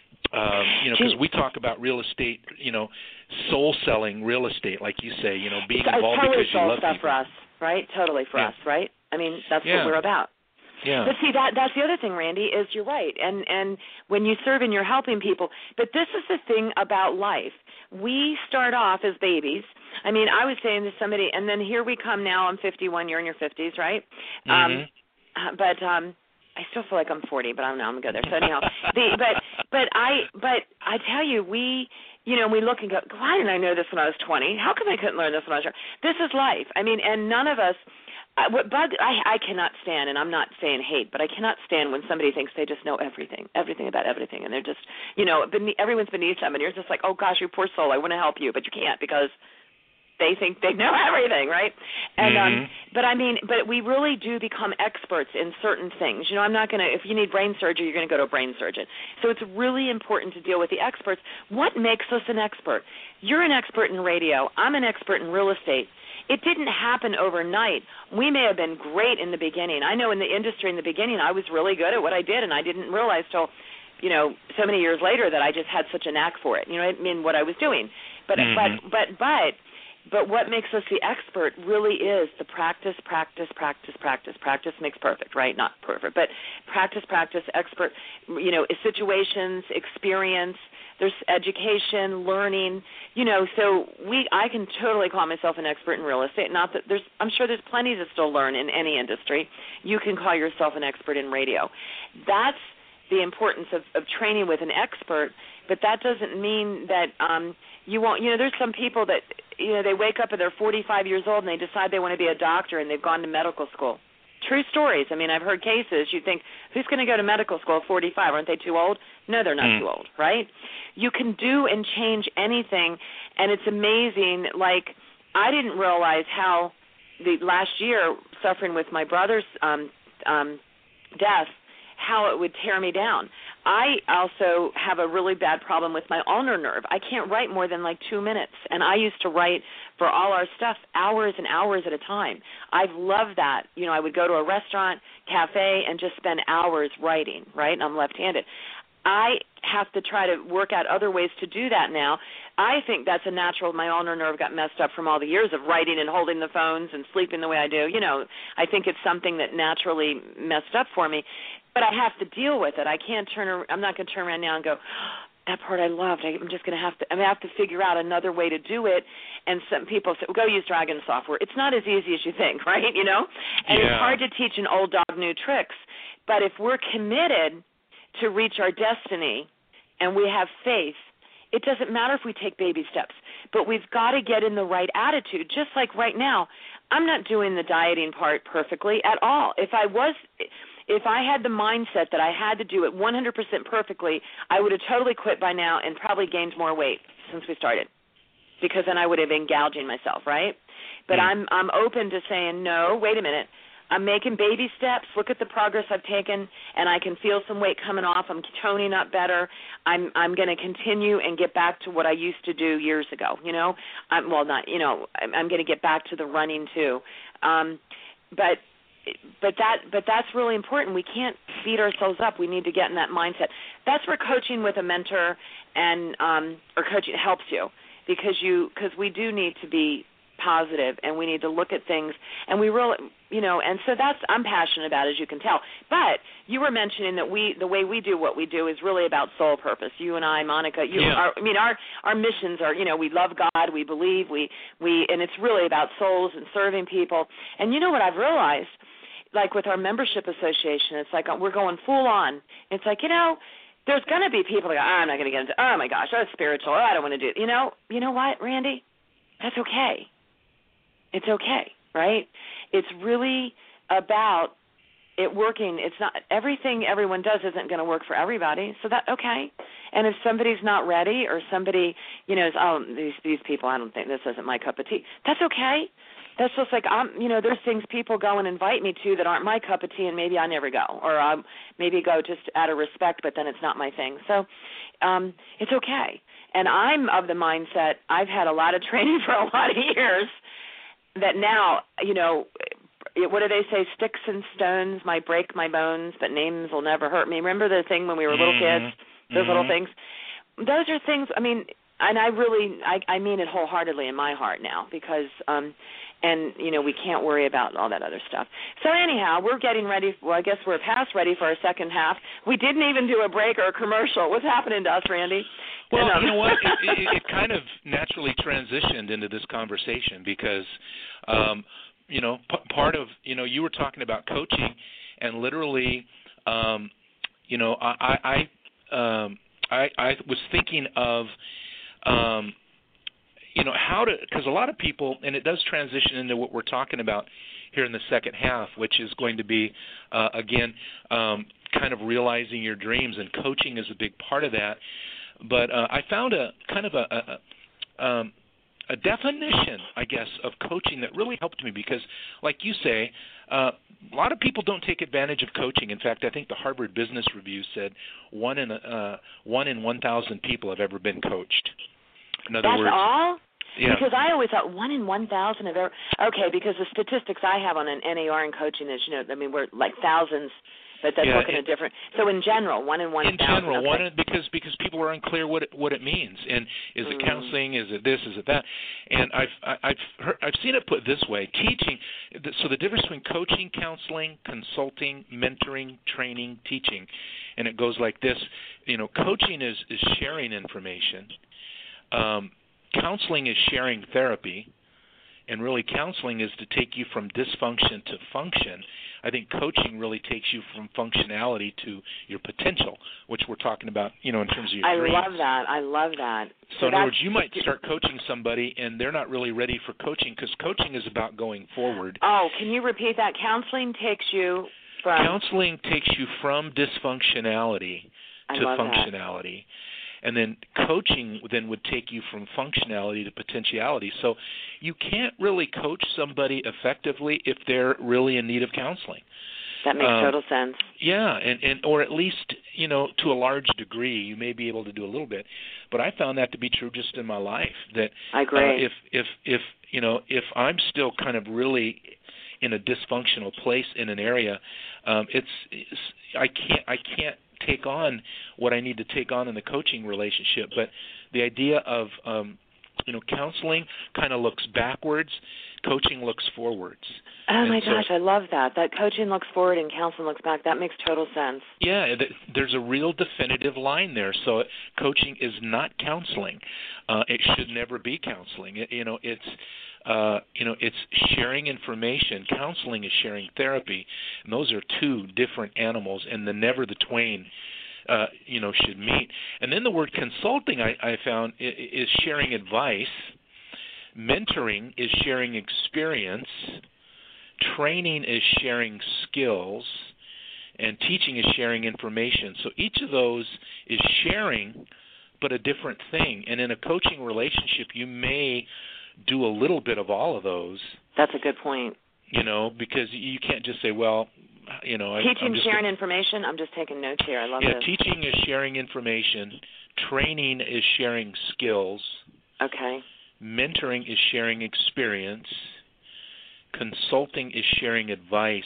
um, you know, because we talk about real estate, you know, soul-selling real estate, like you say, you know, being it's, involved it's totally because you soul love stuff people. for us, right? Totally for yeah. us, right? I mean, that's yeah. what we're about. Yeah. But see, that that's the other thing, Randy, is you're right. And and when you serve and you're helping people, but this is the thing about life. We start off as babies. I mean, I was saying to somebody, and then here we come now. I'm fifty-one. You're in your fifties, right? Mm-hmm. Um, but um, I still feel like I'm forty, but I don't know. I'm gonna go there. So anyhow, the, but but I but I tell you, we. You know, we look and go, why didn't I know this when I was twenty? How come I couldn't learn this when I was young? This is life. I mean, and none of us. I, what bug I, I cannot stand, and I'm not saying hate, but I cannot stand when somebody thinks they just know everything, everything about everything, and they're just, you know, beneath, everyone's beneath them, and you're just like, oh gosh, you poor soul, I want to help you, but you can't because they think they know everything, right? And mm-hmm. um, but I mean, but we really do become experts in certain things. You know, I'm not going to. If you need brain surgery, you're going to go to a brain surgeon. So it's really important to deal with the experts. What makes us an expert? You're an expert in radio. I'm an expert in real estate. It didn't happen overnight. We may have been great in the beginning. I know in the industry in the beginning I was really good at what I did, and I didn't realize till, you know, so many years later that I just had such a knack for it. You know what I mean? What I was doing. But mm-hmm. but but but but what makes us the expert really is the practice, practice, practice, practice. Practice makes perfect, right? Not perfect, but practice, practice, expert. You know, situations, experience. There's education, learning, you know, so we I can totally call myself an expert in real estate. Not that there's I'm sure there's plenty to still learn in any industry. You can call yourself an expert in radio. That's the importance of, of training with an expert, but that doesn't mean that um, you won't, you know, there's some people that, you know, they wake up and they're forty-five years old and they decide they want to be a doctor and they've gone to medical school. True stories. I mean, I've heard cases. You think, who's going to go to medical school at forty-five? Aren't they too old? No, they're not mm. too old, right? You can do and change anything, and it's amazing. Like, I didn't realize how the last year, suffering with my brother's um, um, death, how it would tear me down. I also have a really bad problem with my ulnar nerve. I can't write more than like two minutes, and I used to write for all our stuff hours and hours at a time. I've loved that. You know, I would go to a restaurant, cafe, and just spend hours writing, right? And I'm left-handed. I have to try to work out other ways to do that now. I think that's a natural. My ulnar nerve got messed up from all the years of writing and holding the phones and sleeping the way I do. You know, I think it's something that naturally messed up for me. But I have to deal with it. I can't turn around. I'm not going to turn around now and go, oh, that part I loved. I'm just going to have to. I'm going to have to figure out another way to do it. And some people say, well, go use Dragon software. It's not as easy as you think, right? You know, and yeah. it's hard to teach an old dog new tricks. But if we're committed to reach our destiny and we have faith, it doesn't matter if we take baby steps. But we've got to get in the right attitude. Just like right now, I'm not doing the dieting part perfectly at all. If I was. If I had the mindset that I had to do it one hundred percent perfectly, I would have totally quit by now and probably gained more weight since we started, because then I would have been gouging myself, right? But mm. I'm I'm open to saying, no, wait a minute. I'm making baby steps. Look at the progress I've taken, and I can feel some weight coming off. I'm toning up better. I'm I'm going to continue and get back to what I used to do years ago. You know, I'm, well, not you know, I'm, I'm going to get back to the running too. Um, but but that but that's really important. We can't beat ourselves up. We need to get in that mindset. That's where coaching with a mentor and um, or coaching helps you because you because we do need to be positive, and we need to look at things, and we really, you know, and so that's I'm passionate about, as you can tell. But you were mentioning that we, the way we do what we do, is really about soul purpose. You and I, Monica, you, yeah. are, I mean, our our missions are, you know, we love God, we believe, we we, and it's really about souls and serving people. And you know what I've realized, like with our membership association, it's like we're going full on. It's like, you know, there's going to be people that go, oh, I'm not going to get into, oh my gosh, that's spiritual, oh, I don't want to do it. You know, you know what, Randy? That's okay. It's okay, right? It's really about it working. It's not everything everyone does isn't going to work for everybody. So that okay. And if somebody's not ready, or somebody, you know, is, oh, these these people, I don't think this isn't my cup of tea. That's okay. That's just like I'm, you know, there's things people go and invite me to that aren't my cup of tea, and maybe I never go, or I maybe go just out of respect, but then it's not my thing. So um, it's okay. And I'm of the mindset. I've had a lot of training for a lot of years. That now, you know, what do they say? Sticks and stones might break my bones, but names will never hurt me. Remember the thing when we were little mm-hmm. kids? Those mm-hmm. little things? Those are things, I mean, and I really, I, I mean it wholeheartedly in my heart now because, um, and, you know, we can't worry about all that other stuff. So anyhow, we're getting ready, well, I guess we're past ready for our second half. We didn't even do a break or a commercial. What's happening to us, Randy? Well, you know, you know what? It, it, it kind of naturally transitioned into this conversation because, um, you know, p- part of, you know, you were talking about coaching, and literally, um, you know, I, I, um, I, I was thinking of, um, you know, how to, because a lot of people, and it does transition into what we're talking about here in the second half, which is going to be, uh, again, um, kind of realizing your dreams, and coaching is a big part of that. But uh, I found a kind of a, a, um, a definition, I guess, of coaching that really helped me because, like you say, uh, a lot of people don't take advantage of coaching. In fact, I think the Harvard Business Review said one in uh, one in one thousand people have ever been coached. In other That's words, all? Yeah. Because I always thought one in one thousand have ever. Okay, because the statistics I have on an N A R in coaching is, you know, I mean, we're like thousands. But that's yeah, looking at different. So in general, one in one in thousand. general, okay. one in, because because people are unclear what it, what it means, and is it mm. counseling? Is it this? Is it that? And I've I- I've heard, I've seen it put this way: teaching. So the difference between coaching, counseling, consulting, mentoring, training, teaching, and it goes like this. You know, coaching is is sharing information. Um, counseling is sharing therapy, and really counseling is to take you from dysfunction to function. I think coaching really takes you from functionality to your potential, which we're talking about, you know, in terms of your I dreams. love that. I love that. So, so in other words, you might start coaching somebody, and they're not really ready for coaching because coaching is about going forward. Oh, can you repeat that? Counseling takes you from... Counseling takes you from dysfunctionality I to love functionality. That. And then coaching then would take you from functionality to potentiality. So you can't really coach somebody effectively if they're really in need of counseling. That makes um, total sense. Yeah, and, and or at least, you know, to a large degree, you may be able to do a little bit. But I found that to be true just in my life. That I agree. Uh, if if if you know if I'm still kind of really in a dysfunctional place in an area, um, it's, it's I can't I can't take on what I need to take on in the coaching relationship. But the idea of um, you know counseling kind of looks backwards, coaching looks forwards. Oh and my so, gosh, I love that. That coaching looks forward and counseling looks back. That makes total sense. Yeah, there's a real definitive line there. So coaching is not counseling. Uh, it should never be counseling. It, you know, it's uh, you know, it's sharing information. Counseling is sharing therapy, and those are two different animals, and the never the twain, uh, you know, should meet. And then the word consulting, I, I found, is sharing advice. Mentoring is sharing experience. Training is sharing skills, and teaching is sharing information. So each of those is sharing, but a different thing. And in a coaching relationship, you may do a little bit of all of those. That's a good point. You know, because you can't just say, well, you know, teaching, I, I'm just sharing gonna, information. I'm just taking notes here. I love yeah, this. teaching is sharing information. Training is sharing skills. Okay. Mentoring is sharing experience. Consulting is sharing advice.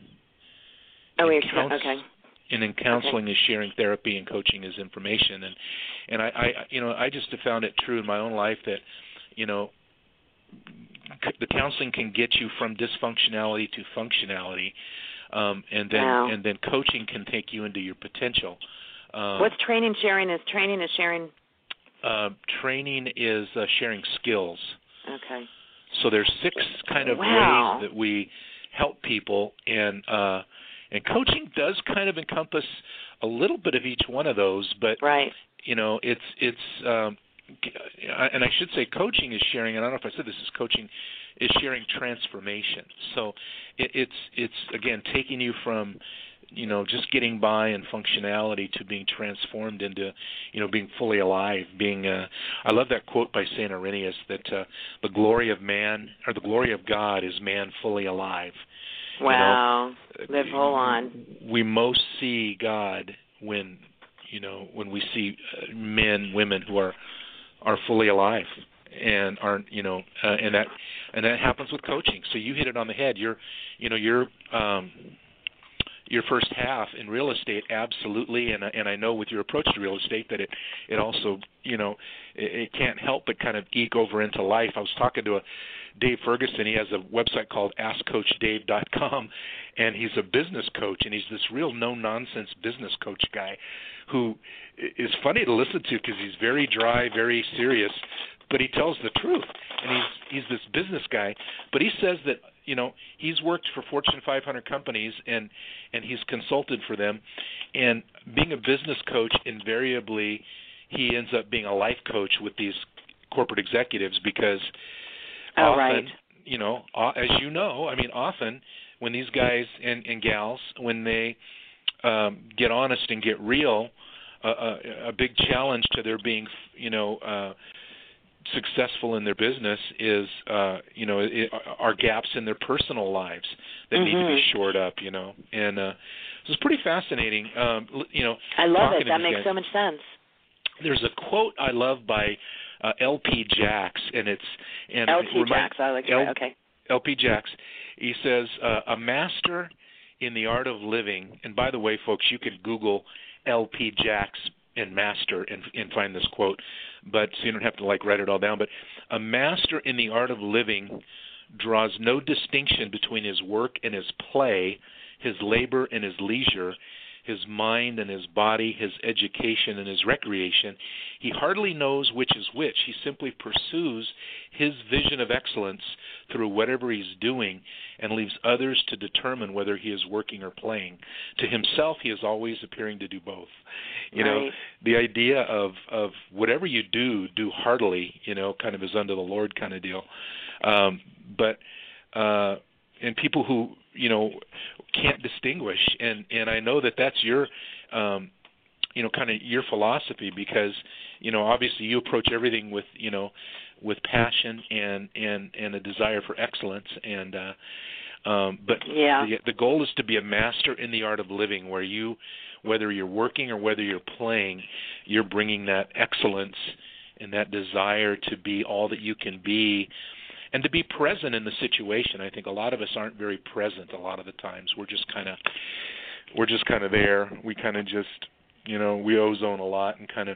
Oh, and wait, couns- okay. And then counseling okay. is sharing therapy, and coaching is information. And and I, I, you know, I just have found it true in my own life that, you know, the counseling can get you from dysfunctionality to functionality, um, and then wow. and then coaching can take you into your potential. Um, What's training sharing? Is training is sharing? Uh, training is uh, sharing skills. Okay. So there's six kind of wow. ways that we help people, and uh, and coaching does kind of encompass a little bit of each one of those. But right. you know, it's it's um, and I should say coaching is sharing. And I don't know if I said this is coaching is sharing transformation. So it, it's it's again taking you from, you know, just getting by and functionality to being transformed into, you know, being fully alive. Being, uh, I love that quote by Saint Irenaeus that uh, the glory of man or the glory of God is man fully alive. Wow, you know, live whole on. We most see God when, you know, when we see uh, men, women who are are fully alive. And are you know, uh, and that and that happens with coaching. So you hit it on the head. You're, you know, you're. Um, Your first half in real estate, absolutely, and and I know with your approach to real estate that it it also, you know, it, it can't help but kind of eke over into life. I was talking to a Dave Ferguson. He has a website called ask coach dave dot com, and he's a business coach, and he's this real no-nonsense business coach guy who is funny to listen to because he's very dry, very serious, but he tells the truth, and he's he's this business guy, but he says that, you know, he's worked for Fortune five hundred companies and and he's consulted for them, and being a business coach, invariably he ends up being a life coach with these corporate executives because oh, often, right. you know, as you know, I mean, often when these guys and, and gals, when they um, get honest and get real, uh, a, a big challenge to their being, you know, uh, successful in their business is, uh, you know, it, are gaps in their personal lives that mm-hmm. need to be shored up, you know. And uh, so it's pretty fascinating, um, you know. I love it. That these makes guys. so much sense. There's a quote I love by uh, L P Jacks, and it's and L T it remind, Jacks. I like L, it. Okay. L P Jacks. He says, uh, "A master in the art of living." And by the way, folks, you can Google L P Jacks and master and, and find this quote, but so you don't have to like write it all down. But a master in the art of living draws no distinction between his work and his play, his labor and his leisure, his mind and his body, his education and his recreation. He hardly knows which is which. He simply pursues his vision of excellence through whatever he's doing and leaves others to determine whether he is working or playing. To himself, he is always appearing to do both. You right. know, the idea of, of whatever you do, do heartily, you know, kind of is unto the Lord kind of deal. Um, but, uh, and people who, you know, can't distinguish, and, and I know that that's your, um, you know, kind of your philosophy because, you know, obviously you approach everything with, you know, with passion and, and, and a desire for excellence, and uh, um, but yeah. the, the goal is to be a master in the art of living, where you, whether you're working or whether you're playing, you're bringing that excellence and that desire to be all that you can be. And to be present in the situation. I think a lot of us aren't very present a lot of the times. We're just kind of, we're just kind of there. We kind of just, you know, we ozone a lot and kind of,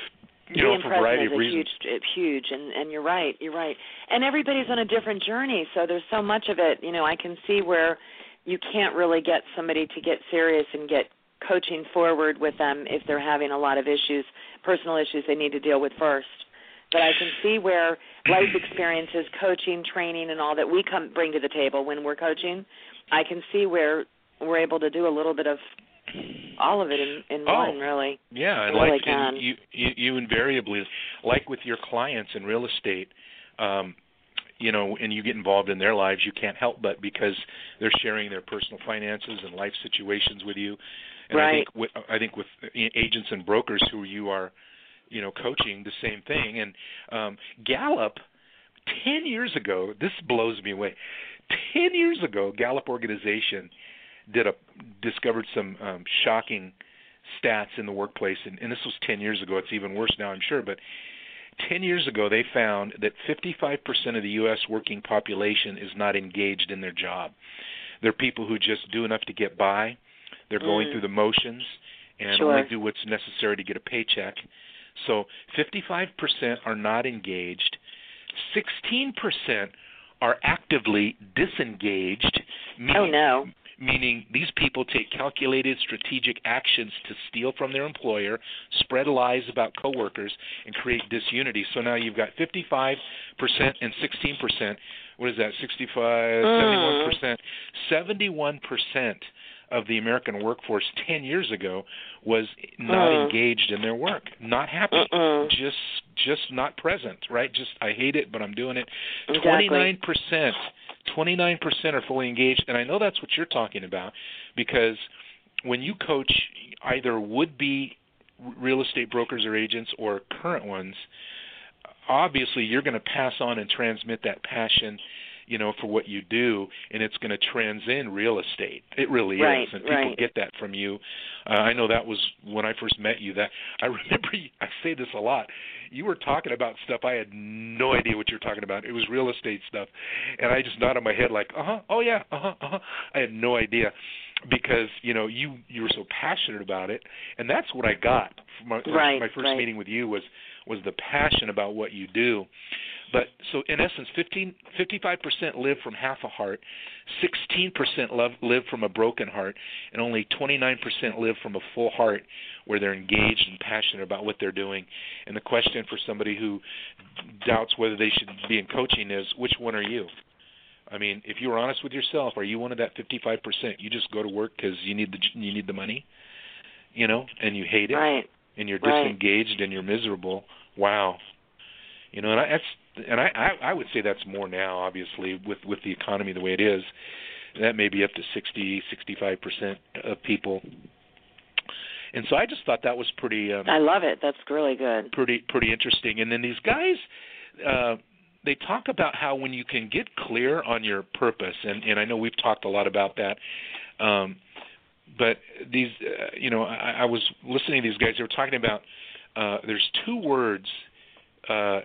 you Being know, for a variety of present is reasons. huge, huge, and and you're right, you're right. And everybody's on a different journey, so there's so much of it. You know, I can see where you can't really get somebody to get serious and get coaching forward with them if they're having a lot of issues, personal issues they need to deal with first. But I can see where life experiences, coaching, training, and all that we come bring to the table when we're coaching, I can see where we're able to do a little bit of all of it in, in oh, one, really. Yeah, and really like can. and you, you, you invariably, like with your clients in real estate, um, you know, and you get involved in their lives, you can't help but because they're sharing their personal finances and life situations with you. And right. I think with, I think with agents and brokers who you are, you know, coaching, the same thing. And um, Gallup ten years ago, this blows me away. Ten years ago, Gallup organization did a discovered some um, shocking stats in the workplace, and, and this was ten years ago. It's even worse now, I'm sure, but ten years ago, they found that fifty-five percent of the U S working population is not engaged in their job. They're people who just do enough to get by. They're going mm. through the motions and sure. only do what's necessary to get a paycheck. So fifty-five percent are not engaged. sixteen percent are actively disengaged. Meaning, oh, no. Meaning these people take calculated strategic actions to steal from their employer, spread lies about coworkers, and create disunity. So now you've got fifty-five percent and sixteen percent. What is that, sixty-five, mm. seventy-one percent? seventy-one percent of the American workforce ten years ago was not mm. engaged in their work, not happy, Mm-mm. just just not present, right? Just, I hate it, but I'm doing it. Exactly. twenty-nine percent, twenty-nine percent are fully engaged, and I know that's what you're talking about, because when you coach either would-be real estate brokers or agents or current ones, obviously you're going to pass on and transmit that passion, you know, for what you do, and it's going to transcend real estate. It really right, is, and people right. get that from you. Uh, I know that was when I first met you. That I remember. You, I say this a lot. You were talking about stuff I had no idea what you were talking about. It was real estate stuff, and I just nodded my head like, uh huh, oh yeah, uh huh, uh huh. I had no idea, because you know you you were so passionate about it, and that's what I got from my, right, my first right. meeting with you was was the passion about what you do. But so in essence, fifteen, fifty-five percent live from half a heart, sixteen percent love, live from a broken heart, and only twenty-nine percent live from a full heart where they're engaged and passionate about what they're doing. And the question for somebody who doubts whether they should be in coaching is, which one are you? I mean, if you're honest with yourself, are you one of that fifty-five percent? You just go to work because you need the you need the money, you know, and you hate it, right. and you're right. disengaged and you're miserable. Wow. You know, and I, that's and I, I, I would say that's more now, obviously, with, with the economy the way it is. That may be up to sixty, sixty-five percent of people. And so I just thought that was pretty. Um, I love it. That's really good. Pretty, pretty interesting. And then these guys, uh, they talk about how when you can get clear on your purpose, and, and I know we've talked a lot about that. Um, but these, uh, you know, I, I was listening to these guys. They were talking about uh, there's two words. Uh,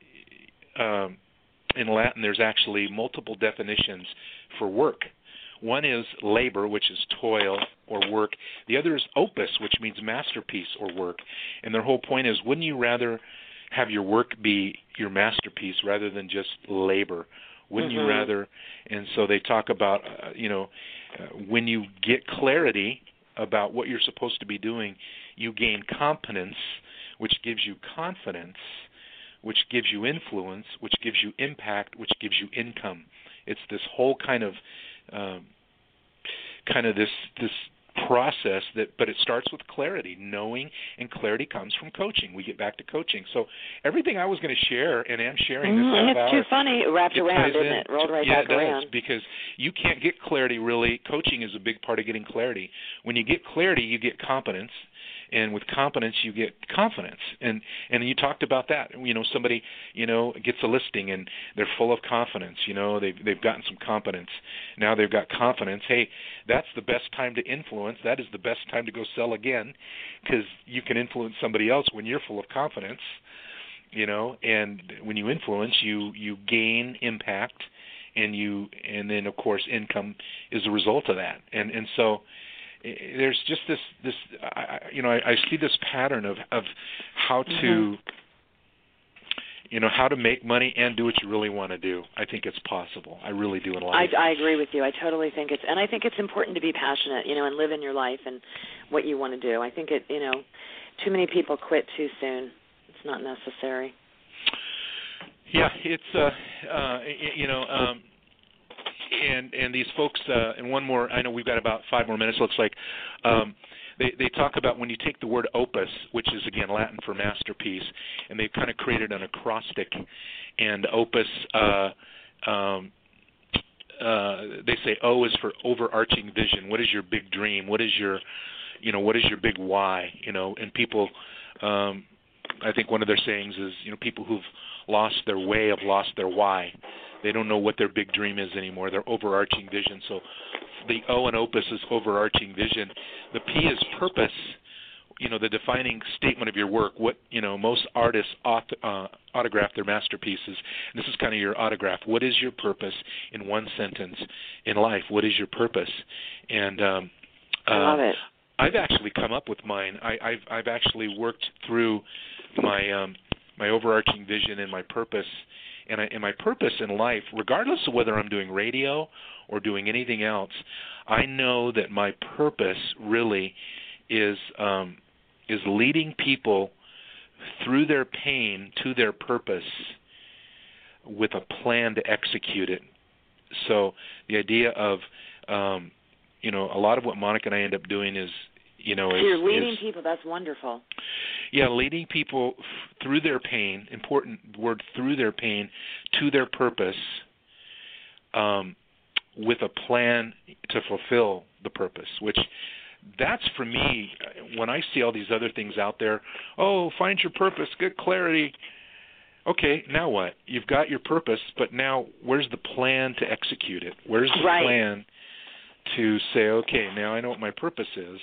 um, in Latin, there's actually multiple definitions for work. One is labor, which is toil or work. The other is opus, which means masterpiece or work. And their whole point is, wouldn't you rather have your work be your masterpiece rather than just labor? Wouldn't mm-hmm. you rather? And so they talk about, uh, you know, uh, when you get clarity about what you're supposed to be doing, you gain competence, which gives you confidence, which gives you influence, which gives you impact, which gives you income. It's this whole kind of, um, kind of this this process that, but it starts with clarity, knowing, and clarity comes from coaching. We get back to coaching. So everything I was going to share, and am sharing this mm, half it's hour, too funny. It wrapped it around, didn't in, it? Rolled right yeah, back it does, around. because you can't get clarity really. Coaching is a big part of getting clarity. When you get clarity, you get competence. And with competence, you get confidence. And and you talked about that. You know, somebody, you know, gets a listing and they're full of confidence. You know, they've they've gotten some competence. Now they've got confidence. Hey, that's the best time to influence. That is the best time to go sell again, because you can influence somebody else when you're full of confidence. You know, and when you influence, you you gain impact, and you and then of course income is a result of that. And and so. There's just this, this I, you know, I, I see this pattern of, of how to, mm-hmm. you know, how to make money and do what you really want to do. I think it's possible. I really do in life. I, I agree with you. I totally think it's, and I think it's important to be passionate, you know, and live in your life and what you want to do. I think it, you know, too many people quit too soon. It's not necessary. Yeah, it's, uh, uh, you know, um, And and these folks, uh, and one more, I know we've got about five more minutes, looks like, um, they, they talk about when you take the word opus, which is, again, Latin for masterpiece, and they've kind of created an acrostic, and opus, uh, um, uh, they say O is for overarching vision. What is your big dream? What is your, you know, what is your big why? You know, and people um, I think one of their sayings is, you know, people who've lost their way have lost their why. They don't know what their big dream is anymore, their overarching vision. So the O in opus is overarching vision. The P is purpose, you know, the defining statement of your work. What, you know, most artists auth- uh, autograph their masterpieces. And this is kind of your autograph. What is your purpose in one sentence in life? What is your purpose? And um, uh, I love it. I've actually come up with mine. I, I've I've actually worked through my um, my overarching vision and my purpose, and, I, and my purpose in life, regardless of whether I'm doing radio or doing anything else. I know that my purpose really is um, is leading people through their pain to their purpose with a plan to execute it. So the idea of um, you know, a lot of what Monica and I end up doing is, you know, so is, you're leading is, people. That's wonderful. Yeah, leading people f- through their pain, important word, through their pain, to their purpose, um, with a plan to fulfill the purpose, which that's for me, when I see all these other things out there, oh, find your purpose, get clarity. Okay, now what? You've got your purpose, but now where's the plan to execute it? Where's the right. plan to say, okay, now I know what my purpose is.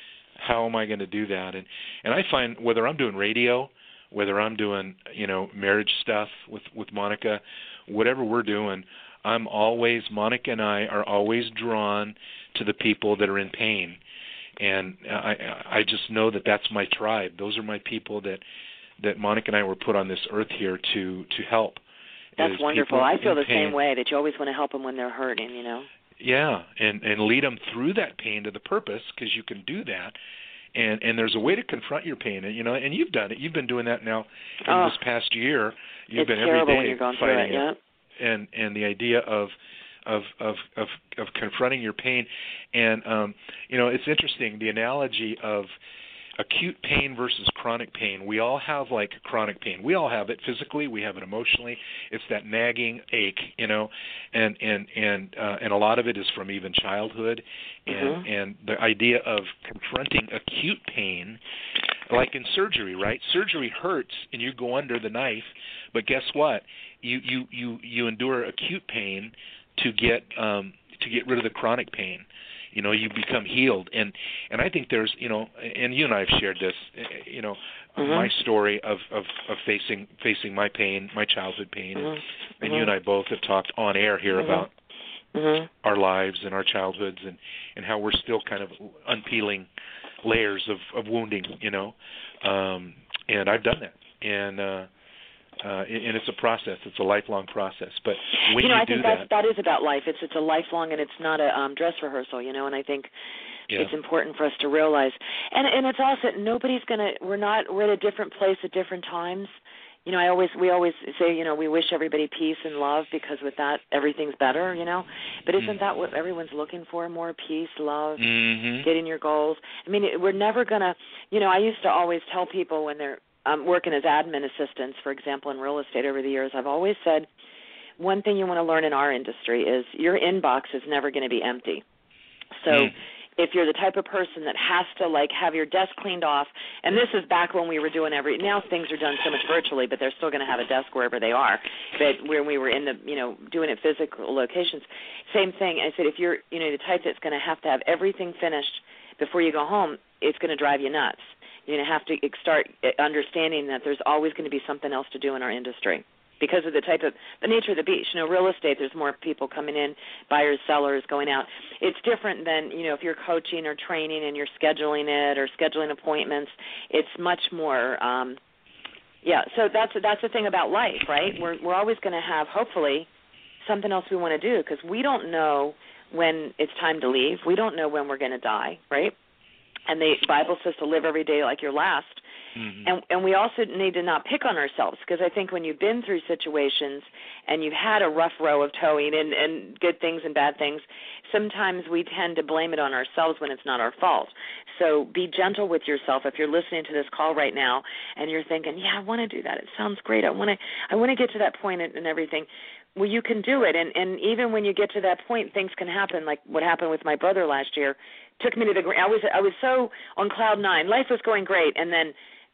How am I going to do that? And and I find whether I'm doing radio, whether I'm doing, you know, marriage stuff with, with Monica, whatever we're doing, I'm always, Monica and I are always drawn to the people that are in pain. And I I just know that that's my tribe. Those are my people that, that Monica and I were put on this earth here to, to help. That's wonderful. I feel the pain. same way, that you always want to help them when they're hurting, you know. Yeah, and, and lead them through that pain to the purpose, because you can do that. And and there's a way to confront your pain, and you know, and you've done it. You've been doing that now in oh, this past year. You've it's been terrible every day when you're going fighting through it. it. And and the idea of of of of, of confronting your pain, and um, you know, it's interesting, the analogy of acute pain versus chronic pain. We all have like chronic pain. We all have it physically. We have it emotionally. It's that nagging ache, you know, and and and uh, and a lot of it is from even childhood, and mm-hmm. and the idea of confronting acute pain, like in surgery, right? Surgery hurts, and you go under the knife, but guess what? You you you you endure acute pain to get um, to get rid of the chronic pain. You know, you become healed, and and I think there's, you know, and you and I have shared this, you know, mm-hmm. my story of, of, of facing facing my pain, my childhood pain, mm-hmm. and, and mm-hmm. you and I both have talked on air here mm-hmm. about mm-hmm. our lives and our childhoods, and, and how we're still kind of unpeeling layers of, of wounding, you know, um, and I've done that, and uh, Uh, and it's a process. It's a lifelong process. But when you know, you I think do that's, that, that is about life. It's it's a lifelong, and it's not a um, dress rehearsal. You know, and I think yeah. it's important for us to realize. And and it's also nobody's gonna. We're not. We're at a different place at different times. You know, I always we always say, you know, we wish everybody peace and love, because with that everything's better. You know, but isn't mm-hmm. that what everyone's looking for? More peace, love, mm-hmm. getting your goals. I mean, we're never gonna. You know, I used to always tell people when they're Um, working as admin assistants, for example, in real estate over the years, I've always said one thing you want to learn in our industry is your inbox is never going to be empty. So mm. if you're the type of person that has to, like, have your desk cleaned off, and this is back when we were doing every – now things are done so much virtually, but they're still going to have a desk wherever they are. But when we were in the, you know, doing it physical locations, same thing. I said if you're, you know, the type that's going to have to have everything finished before you go home, it's going to drive you nuts. You're going to have to start understanding that there's always going to be something else to do in our industry because of the type of the nature of the beast. You know, real estate, there's more people coming in, buyers, sellers, going out. It's different than, you know, if you're coaching or training and you're scheduling it or scheduling appointments. It's much more, um, yeah. So that's that's the thing about life, right? We're we're always going to have, hopefully, something else we want to do, because we don't know when it's time to leave. We don't know when we're going to die, right? And the Bible says to live every day like your last. Mm-hmm. And and we also need to not pick on ourselves, because I think when you've been through situations and you've had a rough row of towing and, and good things and bad things, sometimes we tend to blame it on ourselves when it's not our fault. So be gentle with yourself. If you're listening to this call right now and you're thinking, yeah, I want to do that. It sounds great. I want to I want to get to that point and, and everything. Well, you can do it. And, and even when you get to that point, things can happen, like what happened with my brother last year. Took me to the I was I was so on cloud nine. Life was going great, and then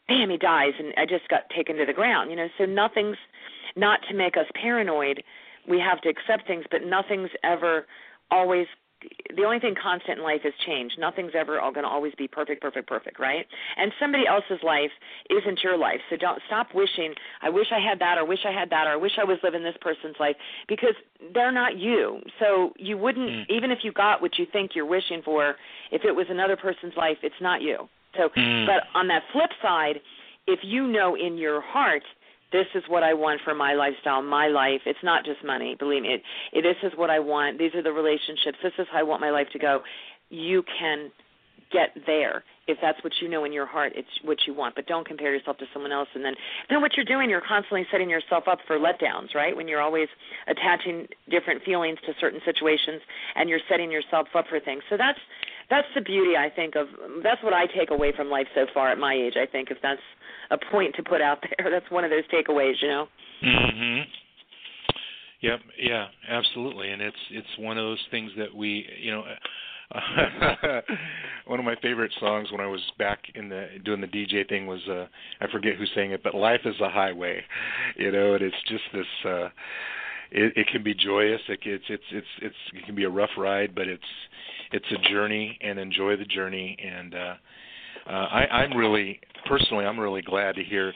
bam, he dies, and I just got taken to the ground. You know, so nothing's not to make us paranoid. We have to accept things, but nothing's ever always. The only thing constant in life is change. Nothing's ever all going to always be perfect, perfect, perfect, right? And somebody else's life isn't your life. So don't stop wishing, I wish I had that, or wish I had that, or I wish I was living this person's life, because they're not you. So you wouldn't, mm. even if you got what you think you're wishing for, if it was another person's life, it's not you. So, mm. but on that flip side, if you know in your heart, this is what I want for my lifestyle, my life. It's not just money. Believe me, it, it, this is what I want. These are the relationships. This is how I want my life to go. You can get there. If that's what you know in your heart, it's what you want. But don't compare yourself to someone else. And then, then what you're doing, you're constantly setting yourself up for letdowns, right? When you're always attaching different feelings to certain situations, and you're setting yourself up for things. So that's that's the beauty, I think, of that's what I take away from life so far at my age, I think, if that's a point to put out there. That's one of those takeaways, you know. Mhm. Yep. Yeah. Absolutely. And it's it's one of those things that we, you know, uh, one of my favorite songs when I was back in the doing the D J thing was uh, I forget who sang it, but "Life is a Highway," you know, and it's just this. Uh, it, it can be joyous. It, it's it's it's it's it can be a rough ride, but it's it's a journey, and enjoy the journey. And uh, uh, I, I'm really personally, I'm really glad to hear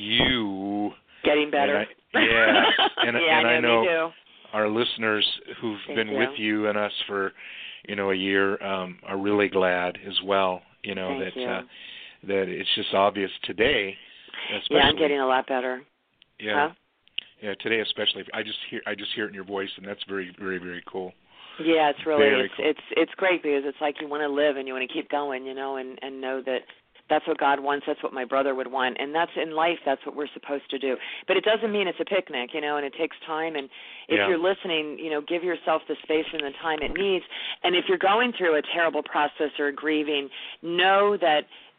you getting better. And I, yeah, and, yeah, and I know, I know me too. Our listeners who've Thank been you. with you and us for, you know, a year um, are really glad as well. You know Thank that you. uh, that it's just obvious today. Especially, yeah, I'm getting a lot better. Yeah, huh? yeah. Today, especially, I just hear I just hear it in your voice, and that's very, very, very cool. Yeah, it's really very it's cool. it's it's great, because it's like you want to live and you want to keep going, you know, and and know that. That's what God wants. That's what my brother would want. And that's in life, that's what we're supposed to do. But it doesn't mean it's a picnic, you know, and it takes time. And if yeah. you're listening, you know, give yourself the space and the time it needs. And if you're going through a terrible process or grieving, know that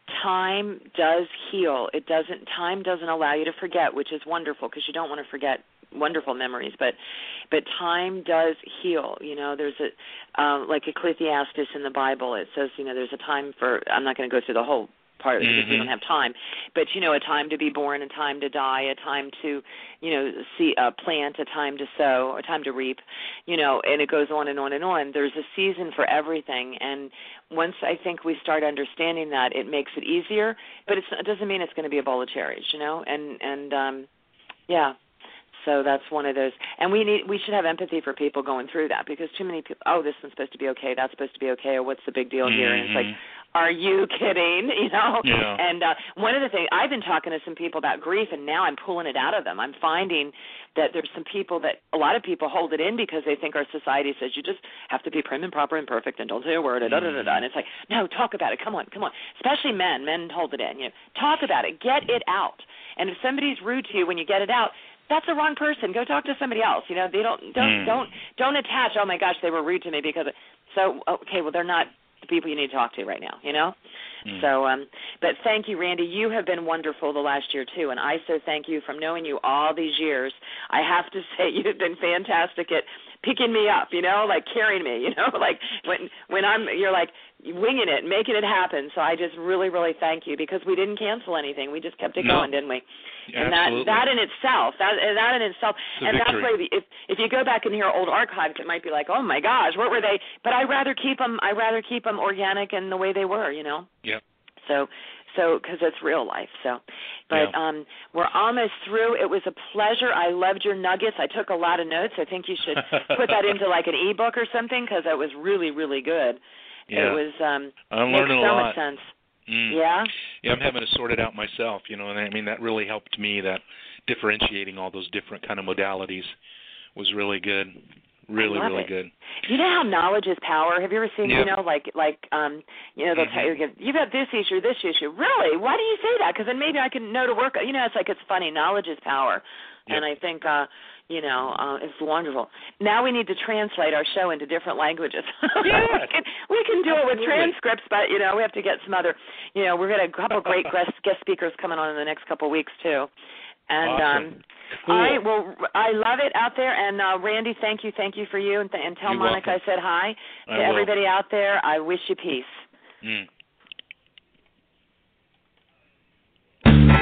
time does heal. It doesn't, time doesn't allow you to forget, which is wonderful, because you don't want to forget wonderful memories, but but time does heal. You know, there's a, um, like Ecclesiastes in the Bible, it says, you know, there's a time for, I'm not going to go through the whole part of it because mm-hmm. we don't have time, but, you know, a time to be born, a time to die, a time to, you know, see uh, plant, a time to sow, a time to reap, you know, and it goes on and on and on. There's a season for everything, and once I think we start understanding that, it makes it easier, but it's, it doesn't mean it's going to be a bowl of cherries, you know, and, and um, yeah. So that's one of those, and we need we should have empathy for people going through that, because too many people, oh, this one's supposed to be okay, that's supposed to be okay, or what's the big deal here? Mm-hmm. And it's like, are you kidding? You know? Yeah. And uh, one of the things, I've been talking to some people about grief, and now I'm pulling it out of them. I'm finding that there's some people that, a lot of people hold it in because they think our society says you just have to be prim and proper and perfect and don't say a word, and da da da da. And it's like, no, talk about it. Come on, come on. Especially men. Men hold it in. You know, talk about it. Get it out. And if somebody's rude to you when you get it out, that's the wrong person. Go talk to somebody else. You know, they don't don't mm. don't don't attach. Oh my gosh, they were rude to me because. Of, so okay, well they're not the people you need to talk to right now. You know. Mm. So, um, but thank you, Randy. You have been wonderful the last year too, and I so thank you from knowing you all these years. I have to say you've been fantastic at picking me up. You know, like carrying me. You know, like when when I'm you're like winging it, making it happen. So I just really really thank you, because we didn't cancel anything. We just kept it no. going, didn't we? And Absolutely. that that in itself, that that in itself, it's and that's why if if you go back and hear old archives, it might be like, oh my gosh, what were they? But I rather keep them. I rather keep them organic and the way they were, you know. Yeah. So, so because it's real life. So, but yeah. um, we're almost through. It was a pleasure. I loved your nuggets. I took a lot of notes. I think you should put that into like an ebook or something, because that was really really good. Yeah. It was. Um, I'm makes learning so a lot. much sense. Mm. Yeah? Yeah, I'm having to sort it out myself, you know, and I mean, that really helped me, that differentiating all those different kind of modalities was really good. Really, really it. good. You know how knowledge is power? Have you ever seen, yep. you know, like, like um, you know, they'll mm-hmm. tell you, you've got this issue, this issue. Really? Why do you say that? Because then maybe I can know to work. You know, it's like, it's funny. Knowledge is power. Yep. And I think, uh, you know, uh, it's wonderful. Now we need to translate our show into different languages. Yeah. we, can, we can do Absolutely. it with transcripts, but, you know, we have to get some other, you know, we're going to have a couple great guest, guest speakers coming on in the next couple of weeks, too. And, awesome. um, cool. all right, well, I love it out there. And, uh, Randy, thank you, thank you for you. And, th- and tell You're Monica welcome. I said hi. I to will. everybody out there, I wish you peace. Mm.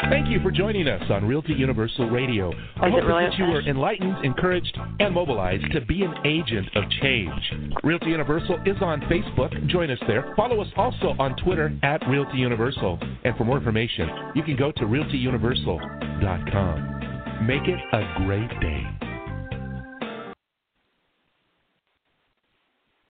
Thank you for joining us on Realty Universal Radio. Our Is hope it really is that you were okay? enlightened, encouraged, and mobilized to be an agent of change. Realty Universal is on Facebook. Join us there. Follow us also on Twitter at Realty Universal. And for more information, you can go to realty universal dot com. Make it a great day.